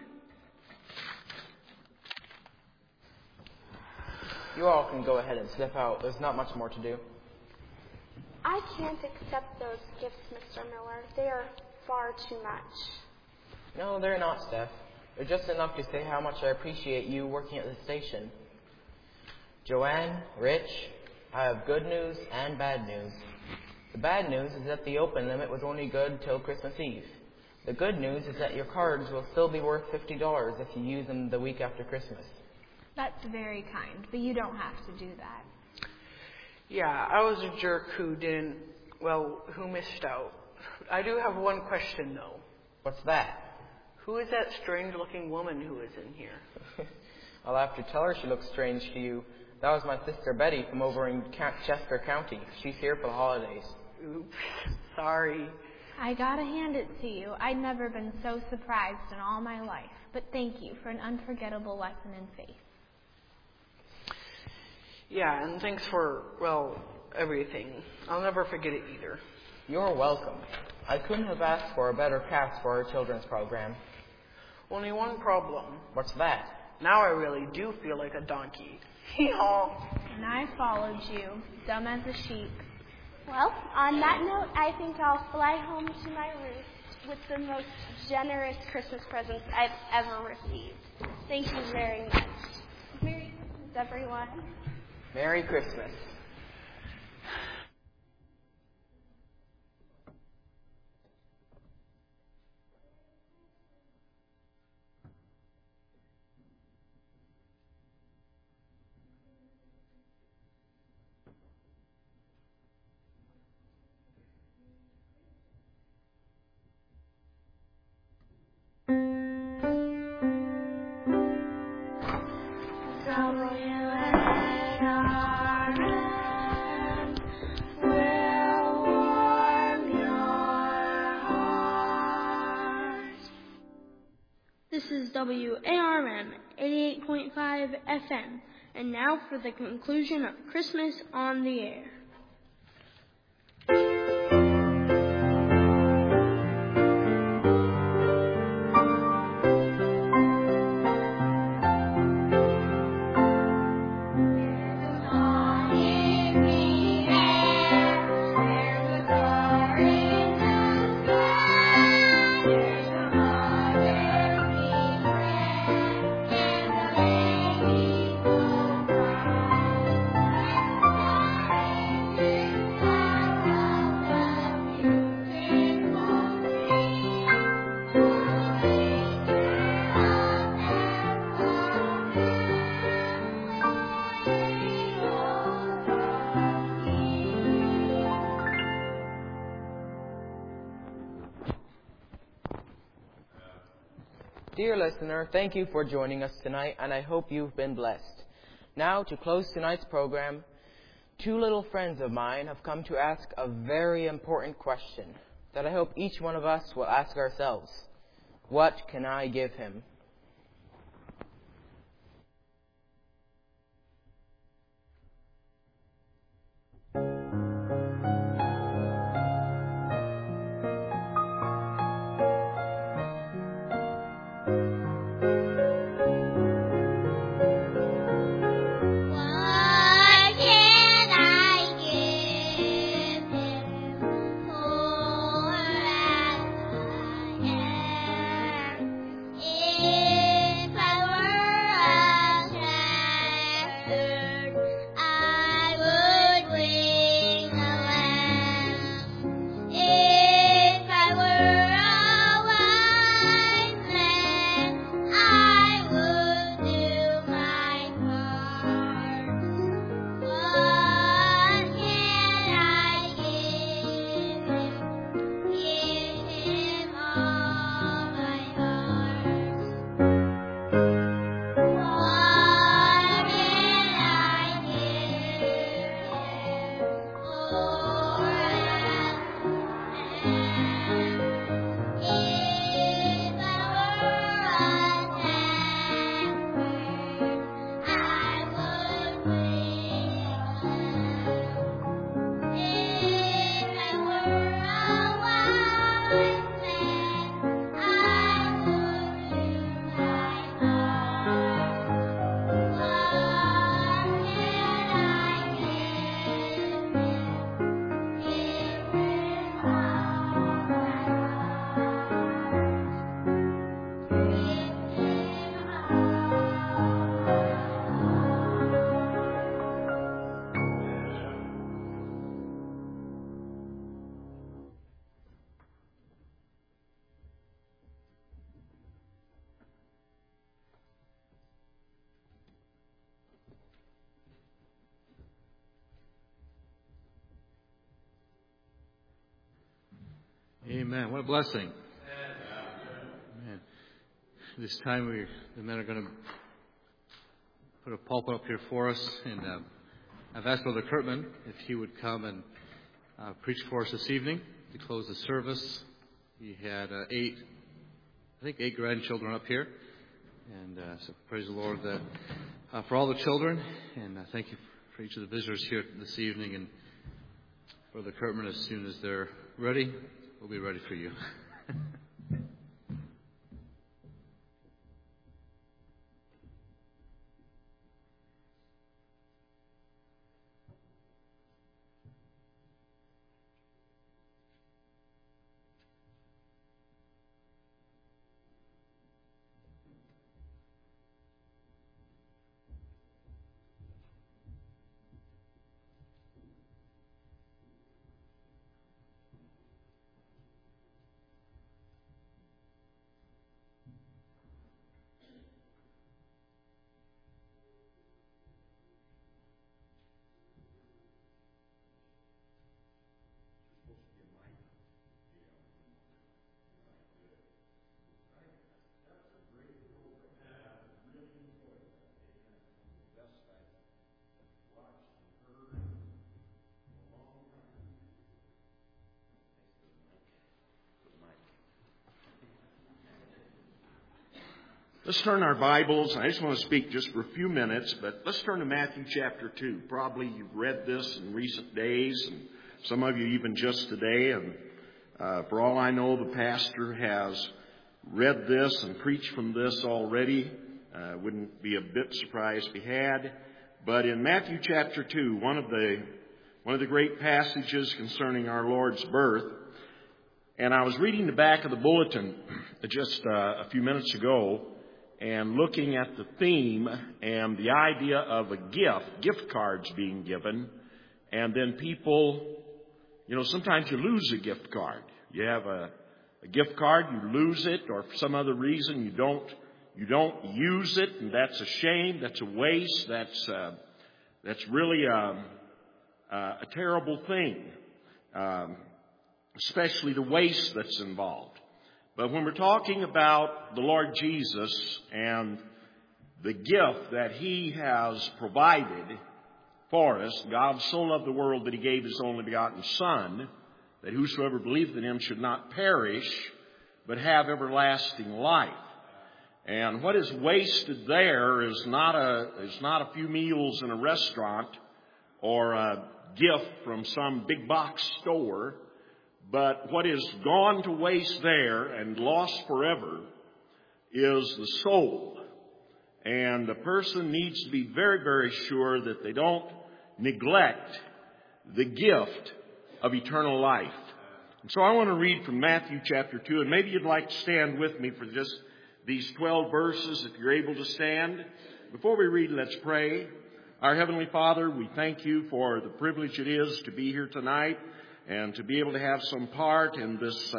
You all can go ahead and slip out. There's not much more to do. I can't accept those gifts, Mr. Miller. They are far too much. No, they're not, Steph. They're just enough to say how much I appreciate you working at the station. Joanne, Rich, I have good news and bad news. The bad news is that the open limit was only good till Christmas Eve. The good news is that your cards will still be worth $50 if you use them the week after Christmas. That's very kind, but you don't have to do that. Yeah, I was a jerk who missed out. I do have one question, though. What's that? Who is that strange-looking woman who is in here? I'll have to tell her she looks strange to you. That was my sister Betty from over in Chester County. She's here for the holidays. Oops, sorry. I gotta hand it to you. I'd never been so surprised in all my life. But thank you for an unforgettable lesson in faith. Yeah, and thanks for, everything. I'll never forget it either. You're welcome. I couldn't have asked for a better cast for our children's program. Only one problem. What's that? Now I really do feel like a donkey. Hee-haw. And I followed you, dumb as a sheep. Well, on that note, I think I'll fly home to my roost with the most generous Christmas presents I've ever received. Thank you very much. Merry Christmas, everyone. Merry Christmas. This is WARM 88.5 FM, and now for the conclusion of Christmas on the Air. Dear listener, thank you for joining us tonight, and I hope you've been blessed. Now, to close tonight's program, two little friends of mine have come to ask a very important question that I hope each one of us will ask ourselves. What can I give him? Yeah. Amen. What a blessing. Amen. This time the men are going to put a pulpit up here for us, and I've asked Brother Kurtman if he would come and preach for us this evening to close the service. He had eight grandchildren up here, and so praise the Lord that for all the children, and thank you for each of the visitors here this evening. And Brother Kurtman, as soon as they're ready, we'll be ready for you. Let's turn our Bibles. I just want to speak just for a few minutes, but let's turn to Matthew chapter 2. Probably you've read this in recent days, and some of you even just today. And for all I know, the pastor has read this and preached from this already. Wouldn't be a bit surprised if he had. But in Matthew chapter 2, one of the great passages concerning our Lord's birth, and I was reading the back of the bulletin just a few minutes ago, and looking at the theme and the idea of a gift cards being given, and then people, sometimes you lose a gift card. You have a gift card, you lose it, or for some other reason you don't use it, and that's a shame, that's a waste, that's really a terrible thing, especially the waste that's involved. But when we're talking about the Lord Jesus and the gift that He has provided for us, God so loved the world that He gave His only begotten Son, that whosoever believeth in Him should not perish, but have everlasting life. And what is wasted there is not a few meals in a restaurant or a gift from some big box store. But what is gone to waste there and lost forever is the soul. And a person needs to be very, very sure that they don't neglect the gift of eternal life. And so I want to read from Matthew chapter 2, and maybe you'd like to stand with me for just these 12 verses if you're able to stand. Before we read, let's pray. Our Heavenly Father, we thank You for the privilege it is to be here tonight and to be able to have some part in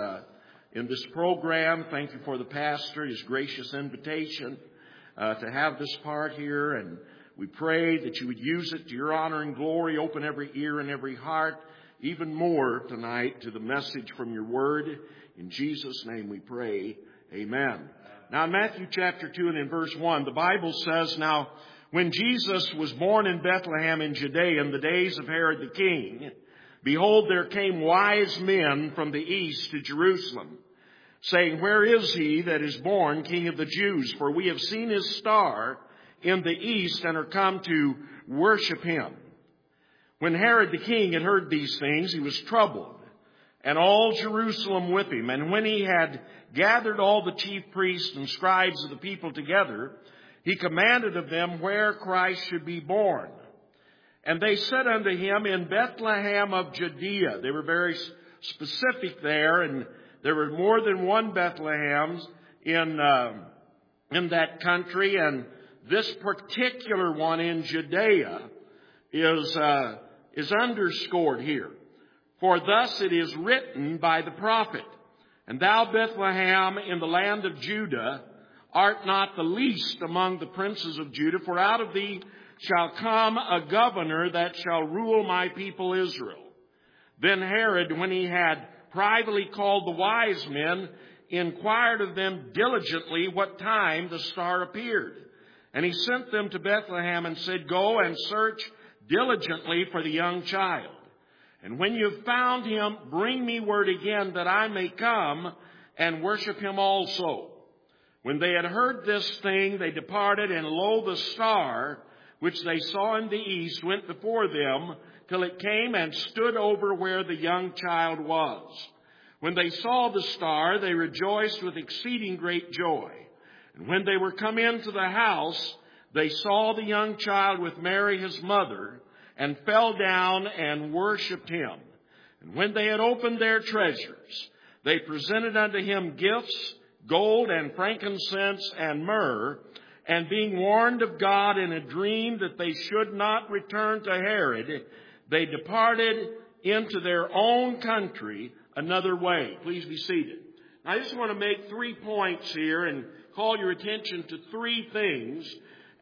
this program. Thank You for the pastor, his gracious invitation to have this part here. And we pray that You would use it to Your honor and glory. Open every ear and every heart, even more tonight, to the message from Your word. In Jesus' name we pray. Amen. Now in Matthew chapter 2 and in verse 1, the Bible says, "Now when Jesus was born in Bethlehem in Judea in the days of Herod the king, behold, there came wise men from the east to Jerusalem, saying, Where is He that is born King of the Jews? For we have seen His star in the east and are come to worship Him. When Herod the king had heard these things, he was troubled, and all Jerusalem with him. And when he had gathered all the chief priests and scribes of the people together, he commanded of them where Christ should be born. And they said unto him, In Bethlehem of Judea." They were very specific there, and there were more than one Bethlehems in that country, and this particular one in Judea is underscored here. "For thus it is written by the prophet, And thou, Bethlehem, in the land of Judah, art not the least among the princes of Judah, for out of thee shall come a governor that shall rule my people Israel. Then Herod, when he had privately called the wise men, inquired of them diligently what time the star appeared. And he sent them to Bethlehem and said, "Go and search diligently for the young child. And when you have found him, bring me word again that I may come and worship him also." When they had heard this thing, they departed, and lo, the star, which they saw in the east, went before them till it came and stood over where the young child was. When they saw the star, they rejoiced with exceeding great joy. And when they were come into the house, they saw the young child with Mary his mother, and fell down and worshipped him. And when they had opened their treasures, they presented unto him gifts, gold and frankincense and myrrh. And being warned of God in a dream that they should not return to Herod, they departed into their own country another way. Please be seated. Now, I just want to make 3 points here and call your attention to 3 things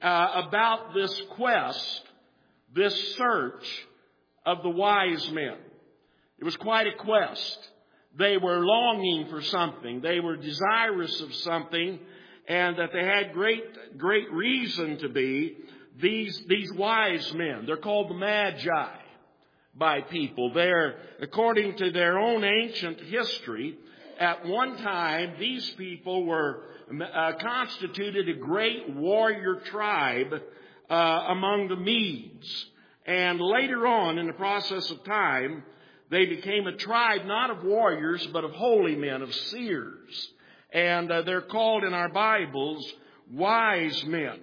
about this quest, this search of the wise men. It was quite a quest. They were longing for something. They were desirous of something, and that they had great reason to be. These wise men, they're called the Magi by people. They're, according to their own ancient history, at one time, these people were constituted a great warrior tribe among the Medes. And later on, in the process of time, they became a tribe not of warriors, but of holy men, of seers. And they're called in our Bibles wise men.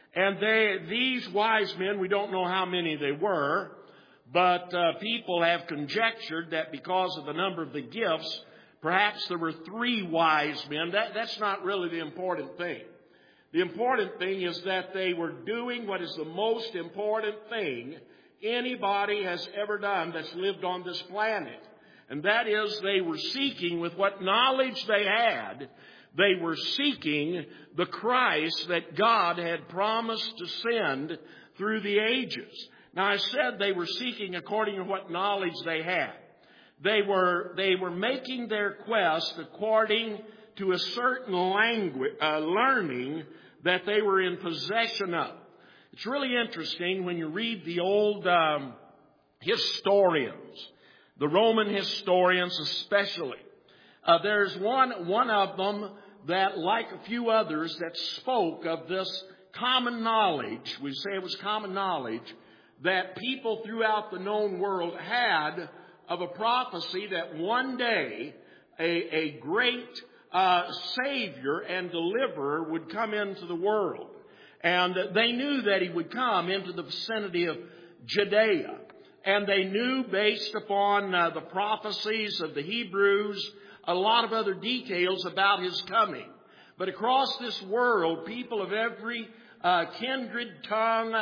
And these wise men, we don't know how many they were, but people have conjectured that because of the number of the gifts, perhaps there were 3 wise men. That's not really the important thing. The important thing is that they were doing what is the most important thing anybody has ever done that's lived on this planet. And that is, they were seeking, with what knowledge they had, they were seeking the Christ that God had promised to send through the ages. Now, I said they were seeking according to what knowledge they had. They were making their quest according to a certain learning that they were in possession of. It's really interesting when you read the old historians, the Roman historians especially. There's one of them that, like a few others, that spoke of this common knowledge. We say it was common knowledge that people throughout the known world had of a prophecy that one day a great Savior and Deliverer would come into the world. And they knew that he would come into the vicinity of Judea. And they knew, based upon the prophecies of the Hebrews, a lot of other details about his coming. But across this world, people of every kindred tongue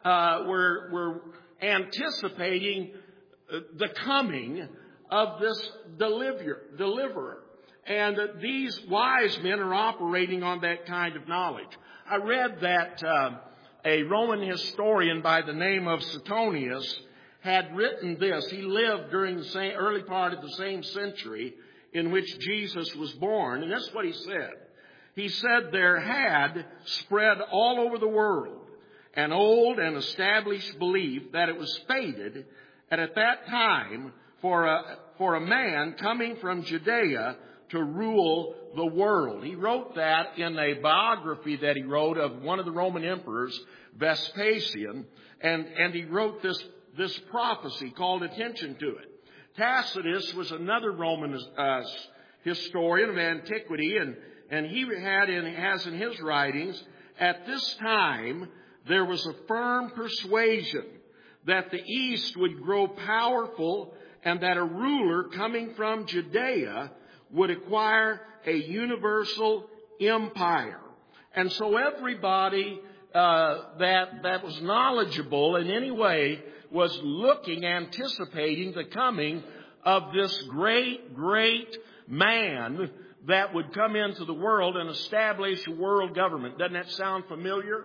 were anticipating the coming of this deliverer. And these wise men are operating on that kind of knowledge. I read that a Roman historian by the name of Suetonius had written this. He lived during the early part of the same century in which Jesus was born. And that's what he said. He said there had spread all over the world an old and established belief that it was fated at that time for a man coming from Judea to rule the world. He wrote that in a biography that he wrote of one of the Roman emperors, Vespasian, and he wrote this prophecy, called attention to it. Tacitus was another Roman historian of antiquity, and he has in his writings, at this time there was a firm persuasion that the East would grow powerful and that a ruler coming from Judea would acquire a universal empire. And so everybody that was knowledgeable in any way was anticipating the coming of this great, great man that would come into the world and establish a world government. Doesn't that sound familiar?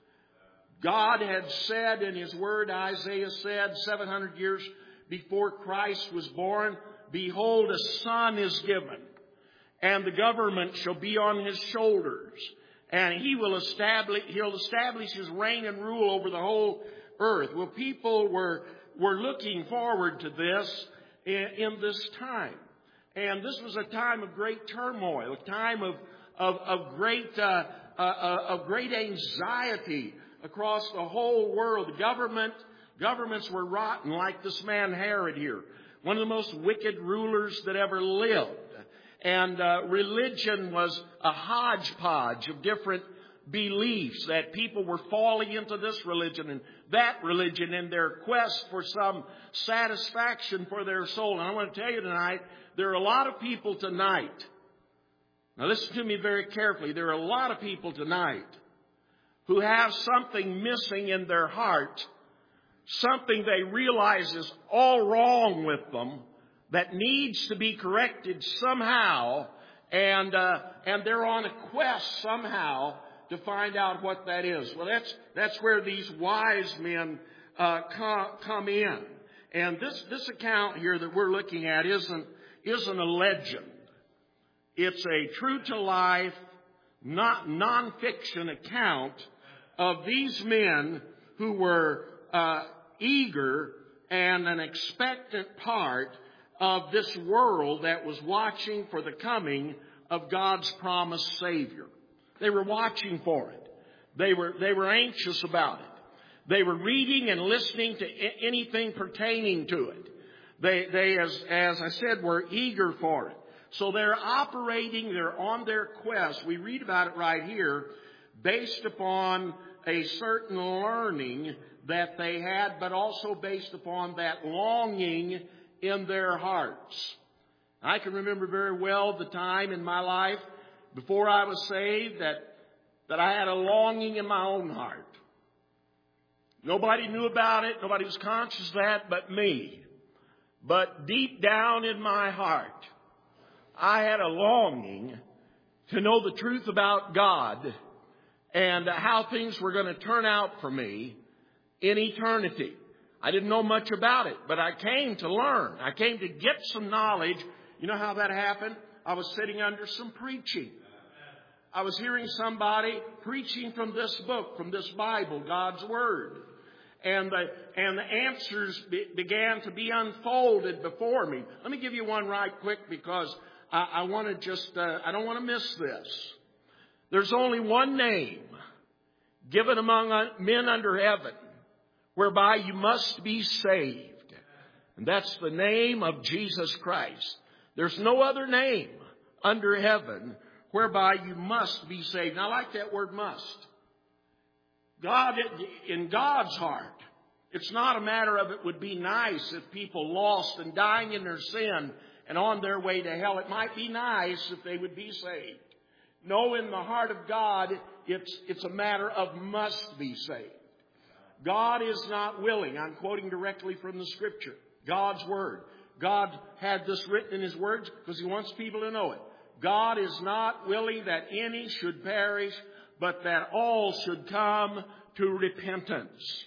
God had said in His Word, Isaiah said 700 years before Christ was born, behold, a son is given, and the government shall be on his shoulders, and he'll establish his reign and rule over the whole earth. Well, people were looking forward to this in this time. And this was a time of great turmoil, a time of great anxiety across the whole world. The governments were rotten, like this man Herod here, one of the most wicked rulers that ever lived. And religion was a hodgepodge of different beliefs, that people were falling into this religion and that religion in their quest for some satisfaction for their soul. And I want to tell you tonight, there are a lot of people tonight. Now listen to me very carefully. There are a lot of people tonight who have something missing in their heart, something they realize is all wrong with them, that needs to be corrected somehow, and they're on a quest somehow to find out what that is. Well, that's where these wise men come in. And this account here that we're looking at isn't a legend. It's a true-to-life, non-fiction account of these men who were eager and an expectant part of this world that was watching for the coming of God's promised Savior. They were watching for it. They were anxious about it. They were reading and listening to anything pertaining to it. They as I said, were eager for it. So they're on their quest. We read about it right here, based upon a certain learning that they had, but also based upon that longing in their hearts. I can remember very well the time in my life before I was saved that I had a longing in my own heart. Nobody knew about it. Nobody was conscious of that but me. But deep down in my heart, I had a longing to know the truth about God and how things were going to turn out for me in eternity. I didn't know much about it, but I came to learn. I came to get some knowledge. You know how that happened? I was sitting under some preaching. I was hearing somebody preaching from this book, from this Bible, God's Word. And the answers began to be unfolded before me. Let me give you one right quick, because I want to just, I don't want to miss this. There's only one name given among men under heaven whereby you must be saved. And that's the name of Jesus Christ. There's no other name under heaven whereby you must be saved. And I like that word must. God, in God's heart, it's not a matter of it would be nice if people lost and dying in their sin and on their way to hell. It might be nice if they would be saved. No, in the heart of God, it's a matter of must be saved. God is not willing. I'm quoting directly from the Scripture, God's Word. God had this written in His words because He wants people to know it. God is not willing that any should perish, but that all should come to repentance.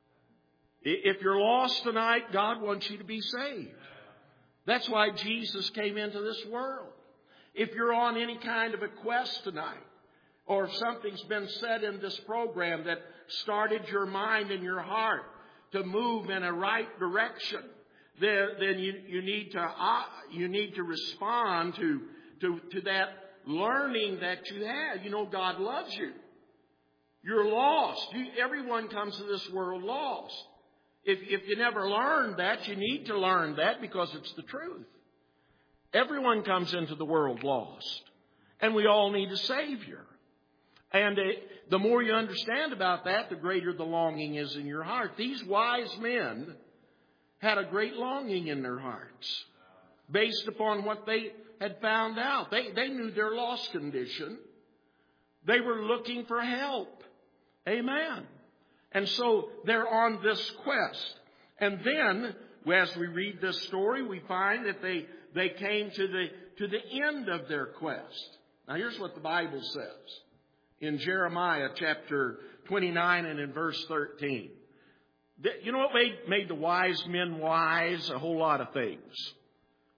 If you're lost tonight, God wants you to be saved. That's why Jesus came into this world. If you're on any kind of a quest tonight, or if something's been said in this program that started your mind and your heart to move in a right direction, then you need to respond to that learning that you had. You know, God loves you. You're lost. Everyone comes to this world lost. If you never learned that, you need to learn that, because it's the truth. Everyone comes into the world lost. And we all need a Savior. And the more you understand about that, the greater the longing is in your heart. These wise men had a great longing in their hearts based upon what they had found out. They knew their lost condition. They were looking for help. Amen. And so they're on this quest. And then, as we read this story, we find that they came to the end of their quest. Now here's what the Bible says in Jeremiah chapter 29 and in verse 13. You know what made the wise men wise? A whole lot of things.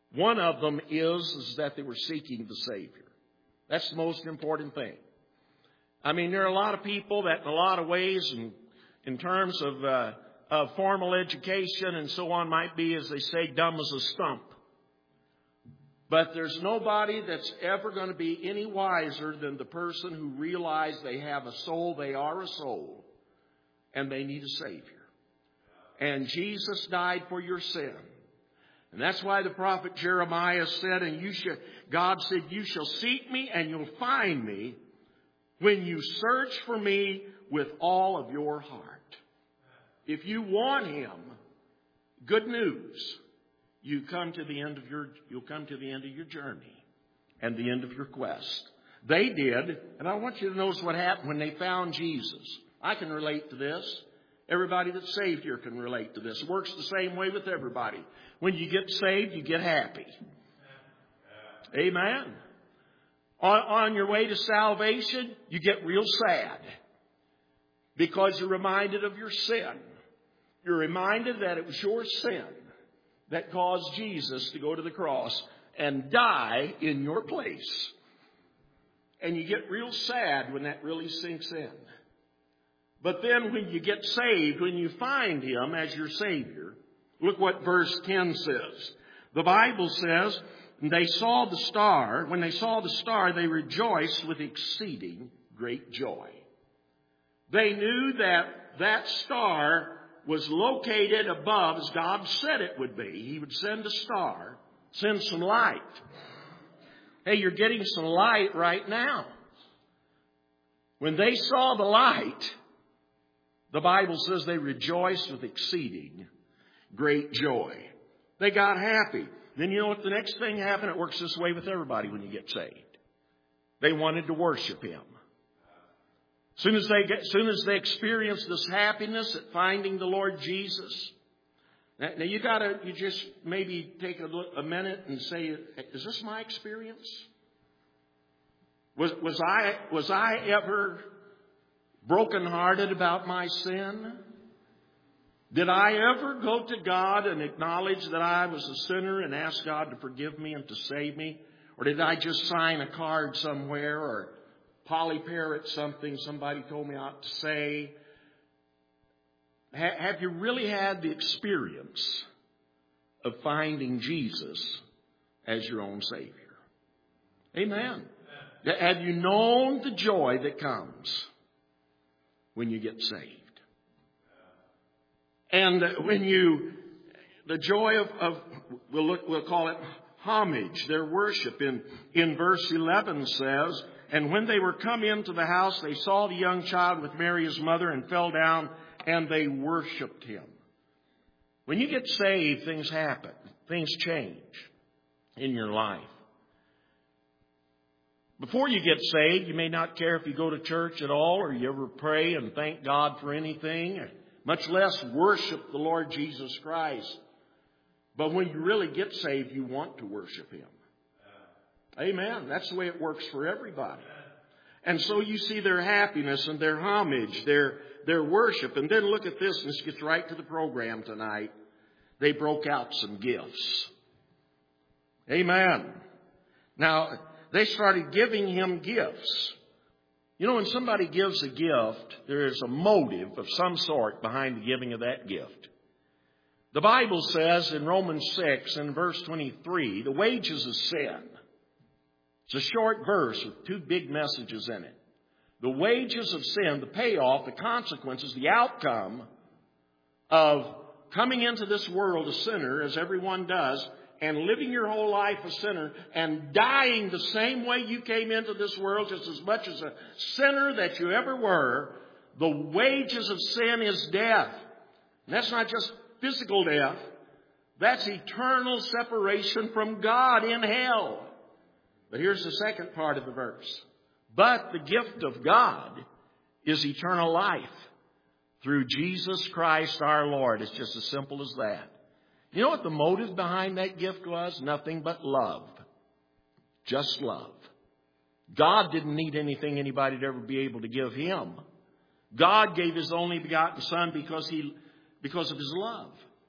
One of them is that they were seeking the Savior. That's the most important thing. I mean, there are a lot of people that in a lot of ways, in terms of formal education and so on, might be, as they say, dumb as a stump. But there's nobody that's ever going to be any wiser than the person who realized they have a soul, they are a soul, and they need a Savior. And Jesus died for your sin. And that's why the prophet Jeremiah said, God said, you shall seek me and you'll find me when you search for me with all of your heart. If you want Him, good news. You'll come to the end of your journey and the end of your quest. They did, and I want you to notice what happened when they found Jesus. I can relate to this. Everybody that's saved here can relate to this. It works the same way with everybody. When you get saved, you get happy. Amen. On your way to salvation, you get real sad because you're reminded of your sin. You're reminded that it was your sin that caused Jesus to go to the cross and die in your place. And you get real sad when that really sinks in. But then when you get saved, when you find Him as your Savior, look what verse 10 says. The Bible says, they saw the star. When they saw the star, they rejoiced with exceeding great joy. They knew that star was located above as God said it would be. He would send a star, send some light. Hey, you're getting some light right now. When they saw the light, the Bible says they rejoiced with exceeding great joy. They got happy. Then you know what the next thing happened? It works this way with everybody when you get saved. They wanted to worship Him. As soon as they experience this happiness at finding the Lord Jesus. Now you just maybe take a minute and say, is this my experience? Was I ever brokenhearted about my sin? Did I ever go to God and acknowledge that I was a sinner and ask God to forgive me and to save me? Or did I just sign a card somewhere or polyparrot something somebody told me ought to say? Have you really had the experience of finding Jesus as your own Savior? Amen. Have you known the joy that comes when you get saved? And the joy of we'll call it homage, their worship. In verse 11 says, and when they were come into the house, they saw the young child with Mary his mother and fell down and they worshiped Him. When you get saved, things happen. Things change in your life. Before you get saved, you may not care if you go to church at all or you ever pray and thank God for anything, much less worship the Lord Jesus Christ. But when you really get saved, you want to worship Him. Amen. That's the way it works for everybody. And so you see their happiness and their homage, their worship. And then look at this, and this gets right to the program tonight. They broke out some gifts. Amen. Now, they started giving Him gifts. You know, when somebody gives a gift, there is a motive of some sort behind the giving of that gift. The Bible says in Romans 6 and verse 23, the wages of sin. It's a short verse with two big messages in it. The wages of sin, the payoff, the consequences, the outcome of coming into this world a sinner, as everyone does, and living your whole life a sinner and dying the same way you came into this world, just as much as a sinner that you ever were. The wages of sin is death. And that's not just physical death. That's eternal separation from God in hell. But here's the second part of the verse. But the gift of God is eternal life through Jesus Christ our Lord. It's just as simple as that. You know what the motive behind that gift was? Nothing but love. Just love. God didn't need anything anybody to ever be able to give Him. God gave His only begotten Son because of His love.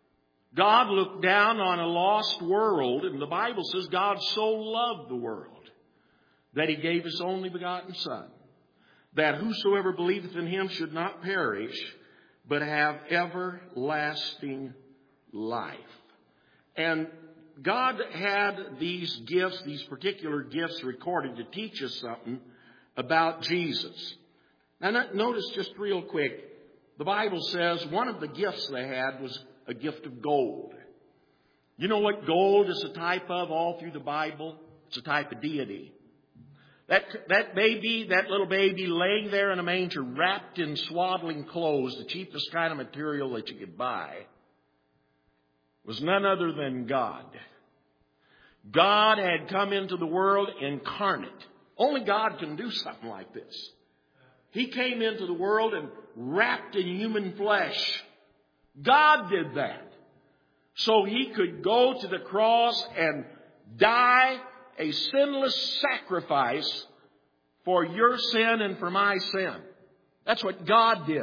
God looked down on a lost world, and the Bible says God so loved the world that He gave His only begotten Son, that whosoever believeth in Him should not perish, but have everlasting life. And God had these gifts, these particular gifts recorded to teach us something about Jesus. Now notice just real quick, the Bible says one of the gifts they had was a gift of gold. You know what gold is a type of all through the Bible? It's a type of deity. That baby, that little baby laying there in a manger wrapped in swaddling clothes, the cheapest kind of material that you could buy, was none other than God. God had come into the world incarnate. Only God can do something like this. He came into the world and wrapped in human flesh. God did that. So He could go to the cross and die a sinless sacrifice for your sin and for my sin. That's what God did.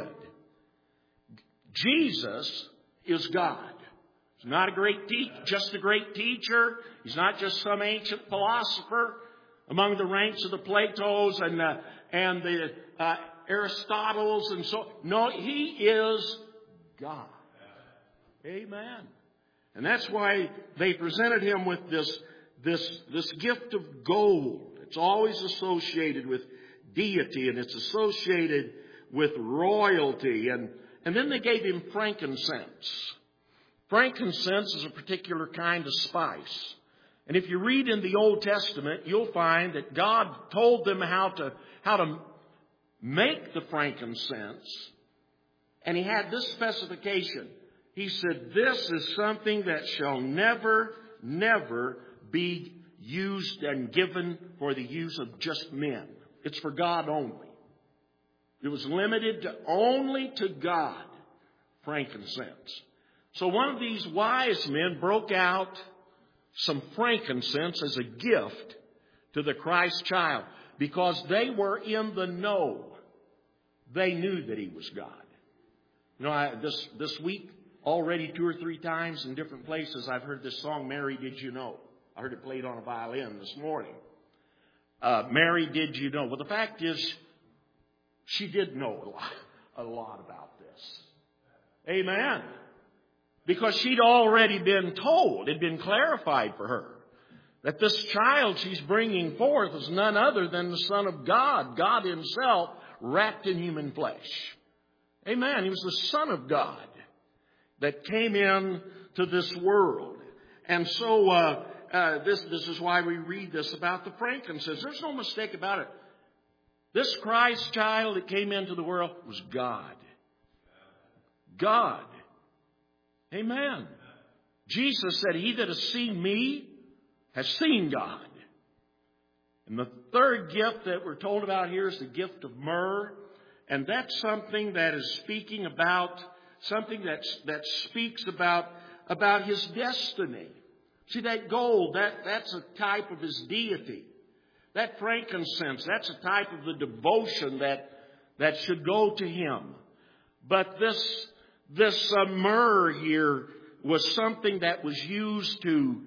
Jesus is God. He's not just a great teacher. He's not just some ancient philosopher among the ranks of the Platos and the Aristotles and so. No, He is God. Amen. And that's why they presented Him with this gift of gold. It's always associated with deity, and it's associated with royalty. And then they gave Him frankincense. Frankincense is a particular kind of spice. And if you read in the Old Testament, you'll find that God told them how to make the frankincense. And He had this specification. He said, this is something that shall never, never be used and given for the use of just men. It's for God only. It was limited only to God, frankincense. So one of these wise men broke out some frankincense as a gift to the Christ child because they were in the know. They knew that He was God. You know, this week, already 2 or 3 times in different places, I've heard this song, Mary, Did You Know? I heard it played on a violin this morning. Mary, did you know? Well, the fact is, she did know a lot about this. Amen. Because she'd already been told, it had been clarified for her, that this child she's bringing forth is none other than the Son of God, God Himself wrapped in human flesh. Amen. He was the Son of God that came into this world. And so this is why we read this about the frankincense. There's no mistake about it. This Christ child that came into the world was God. God. Amen. Jesus said, he that has seen me has seen God. And the third gift that we're told about here is the gift of myrrh. And that's something that is speaking about, something that speaks about His destiny. See, that gold, that's a type of His deity. That frankincense, that's a type of the devotion that should go to Him. But this myrrh here was something that was used to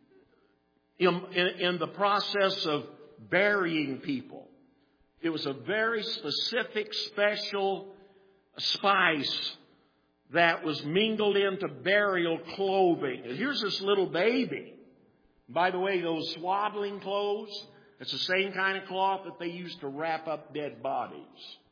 in the process of burying people. It was a very specific, special spice that was mingled into burial clothing. And here's this little baby. By the way, those swaddling clothes, it's the same kind of cloth that they used to wrap up dead bodies.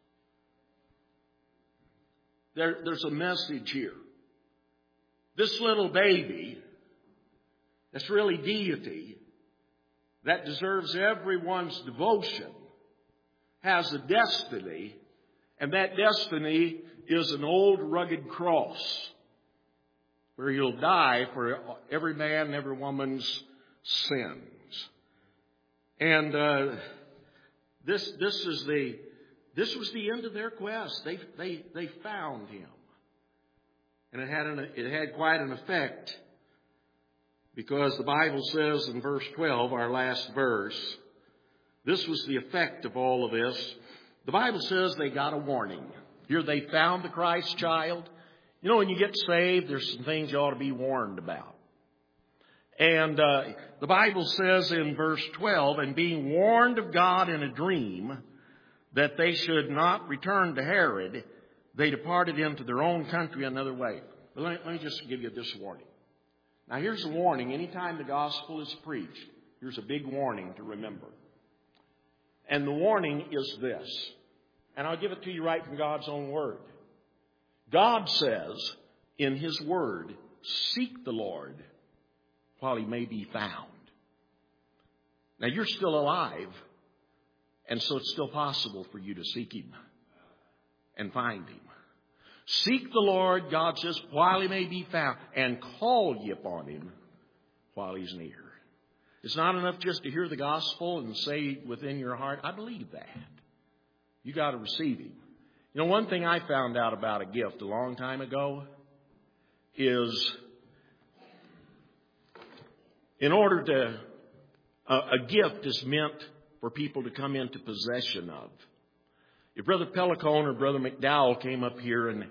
There's a message here. This little baby, that's really deity, that deserves everyone's devotion, has a destiny, and that destiny is an old rugged cross where He'll die for every man and every woman's sins. And this was the end of their quest. They found Him, and it had quite an effect, because the Bible says in verse 12, our last verse, this was the effect of all of this. The Bible says they got a warning. Here they found the Christ child. You know, when you get saved, there's some things you ought to be warned about. And the Bible says in verse 12, and being warned of God in a dream that they should not return to Herod, they departed into their own country another way. But let me just give you this warning. Now here's a warning. Anytime the gospel is preached, here's a big warning to remember. And the warning is this. And I'll give it to you right from God's own word. God says in His word, seek the Lord while He may be found. Now you're still alive, and so it's still possible for you to seek Him and find Him. Seek the Lord, God says, while He may be found, and call ye upon Him while He's near. It's not enough just to hear the gospel and say within your heart, I believe that. You got to receive Him. You know, one thing I found out about a gift a long time ago is in order to, a gift is meant for people to come into possession of. If Brother Pellicone or Brother McDowell came up here and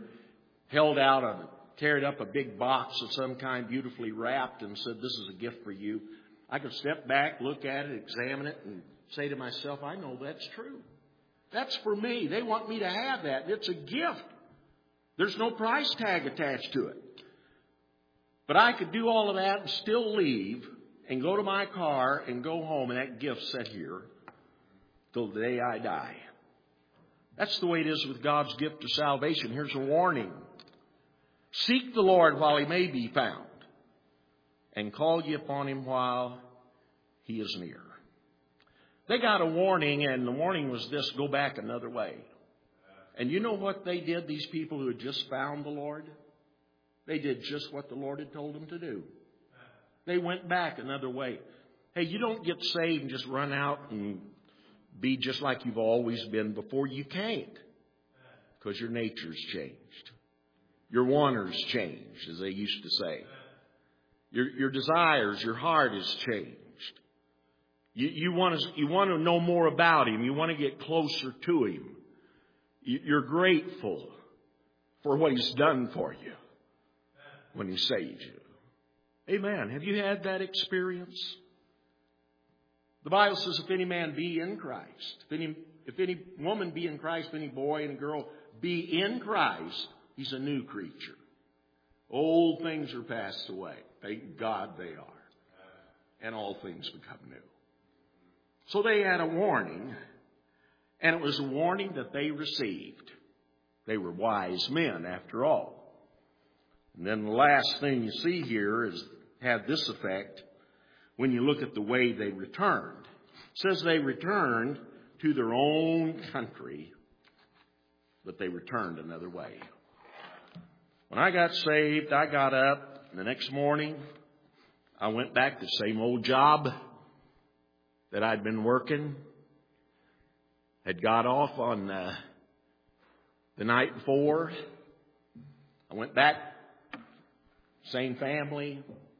carried up a big box of some kind beautifully wrapped and said, this is a gift for you, I could step back, look at it, examine it, and say to myself, I know that's true. That's for me. They want me to have that. It's a gift. There's no price tag attached to it. But I could do all of that and still leave and go to my car and go home, and that gift set here till the day I die. That's the way it is with God's gift of salvation. Here's a warning. Seek the Lord while He may be found, and call ye upon Him while He is near. They got a warning, and the warning was this: go back another way. And you know what they did, these people who had just found the Lord? They did just what the Lord had told them to do. They went back another way. Hey, you don't get saved and just run out and be just like you've always been before. You can't. Because your nature's changed. Your wanters changed, as they used to say. Your desires, your heart has changed. You want to know more about Him. You want to get closer to Him. You're grateful for what He's done for you when He saved you. Amen. Have you had that experience? The Bible says, if any man be in Christ, if any woman be in Christ, if any boy and girl be in Christ, he's a new creature. Old things are passed away. Thank God they are. And all things become new. So they had a warning, and it was a warning that they received. They were wise men, after all. And then the last thing you see here had this effect when you look at the way they returned. It says they returned to their own country, but they returned another way. When I got saved, I got up, and the next morning I went back to the same old job that I'd been working. Had got off on the night before. I went back, same family,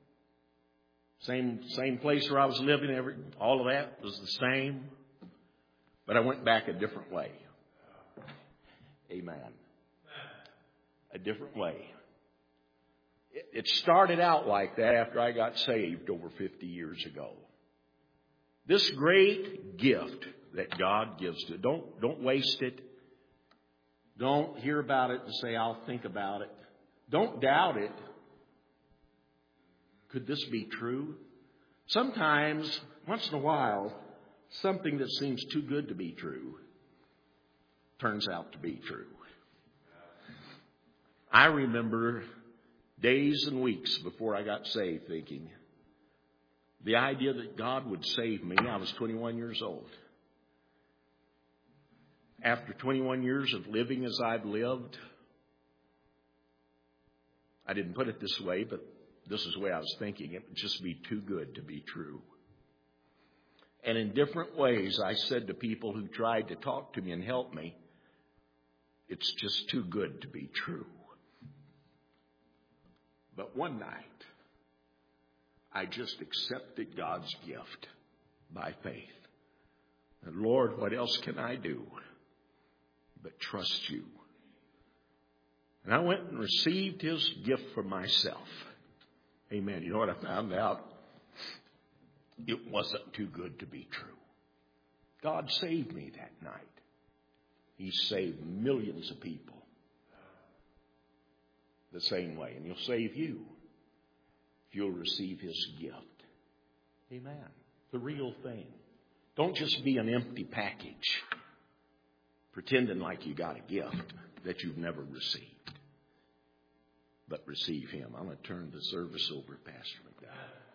same place where I was living. All of that was the same, but I went back a different way. Amen. A different way. It started out like that after I got saved over 50 years ago. This great gift that God gives to, don't waste it. Don't hear about it and say, I'll think about it. Don't doubt it. Could this be true? Sometimes, once in a while, something that seems too good to be true turns out to be true. I remember days and weeks before I got saved thinking, the idea that God would save me. I was 21 years old. After 21 years of living as I've lived, I didn't put it this way, but this is the way I was thinking. It would just be too good to be true. And in different ways, I said to people who tried to talk to me and help me, it's just too good to be true. But one night, I just accepted God's gift by faith. And Lord, what else can I do but trust you? And I went and received his gift for myself. Amen. You know what I found out? It wasn't too good to be true. God saved me that night. He saved millions of people the same way. And he'll save you if you'll receive his gift. Amen. The real thing. Don't just be an empty package pretending like you got a gift that you've never received. But receive him. I'm going to turn the service over to Pastor McDowell.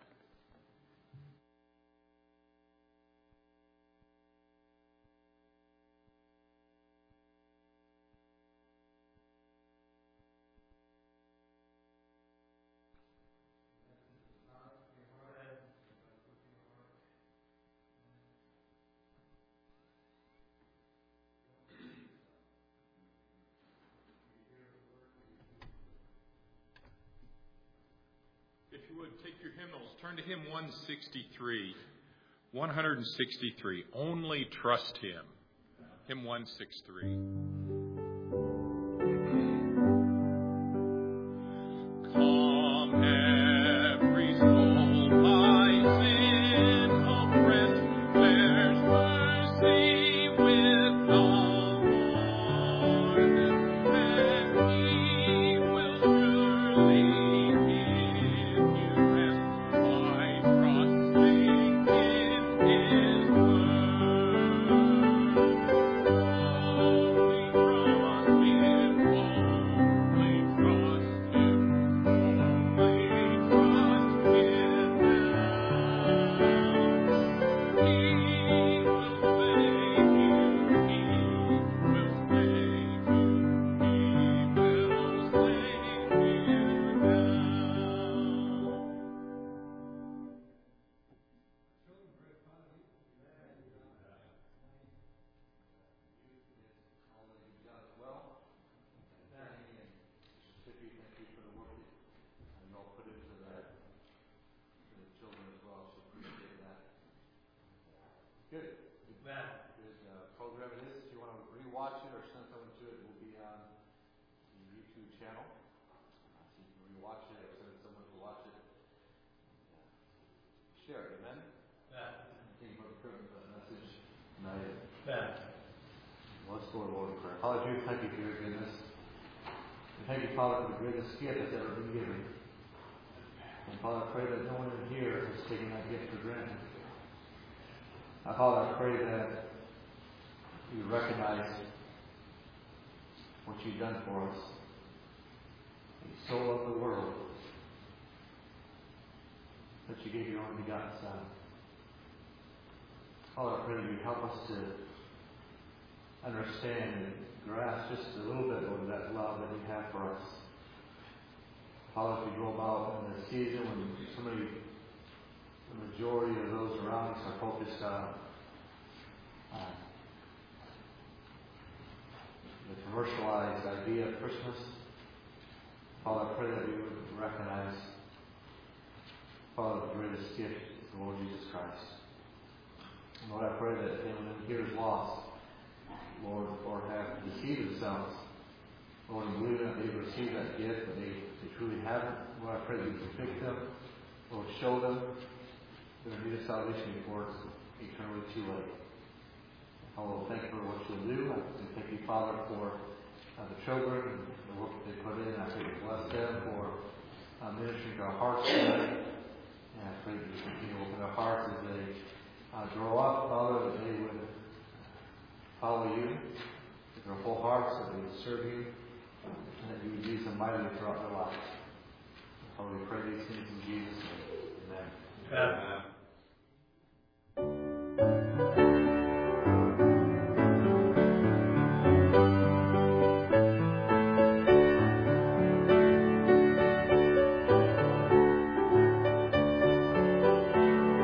Take your hymnals. Turn to hymn 163. 163. Only trust him. Hymn 163. Father, Jude, thank you for your goodness. And thank you, Father, for the greatest gift that's ever been given. And Father, I pray that no one in here is taking that gift for granted. Father, I pray that you recognize what you've done for us. You so loved the world that you gave your only begotten Son. Father, I pray that you help us to understand and grasp just a little bit of that love that you have for us. Father, as we go about in this season when the majority of those around us are focused on the commercialized idea of Christmas, Father, I pray that we would recognize, Father, the greatest gift is the Lord Jesus Christ. And Lord, I pray that anyone here is lost, Lord, or have deceived themselves, Lord, and believe that they've received that gift, but they truly haven't. Lord, I pray that you convict them, Lord, show them their need of salvation before it's eternally too late. Lord, thank you for what you'll do. I thank you, Father, for the children and the work that they put in. I pray you bless them for ministering to our hearts today. And I pray that you continue to open their hearts as they grow up, Father, that they would follow you with their whole hearts, that they would serve you, and that you would use them mightily throughout their lives. Father, we pray these things in Jesus' name. Amen.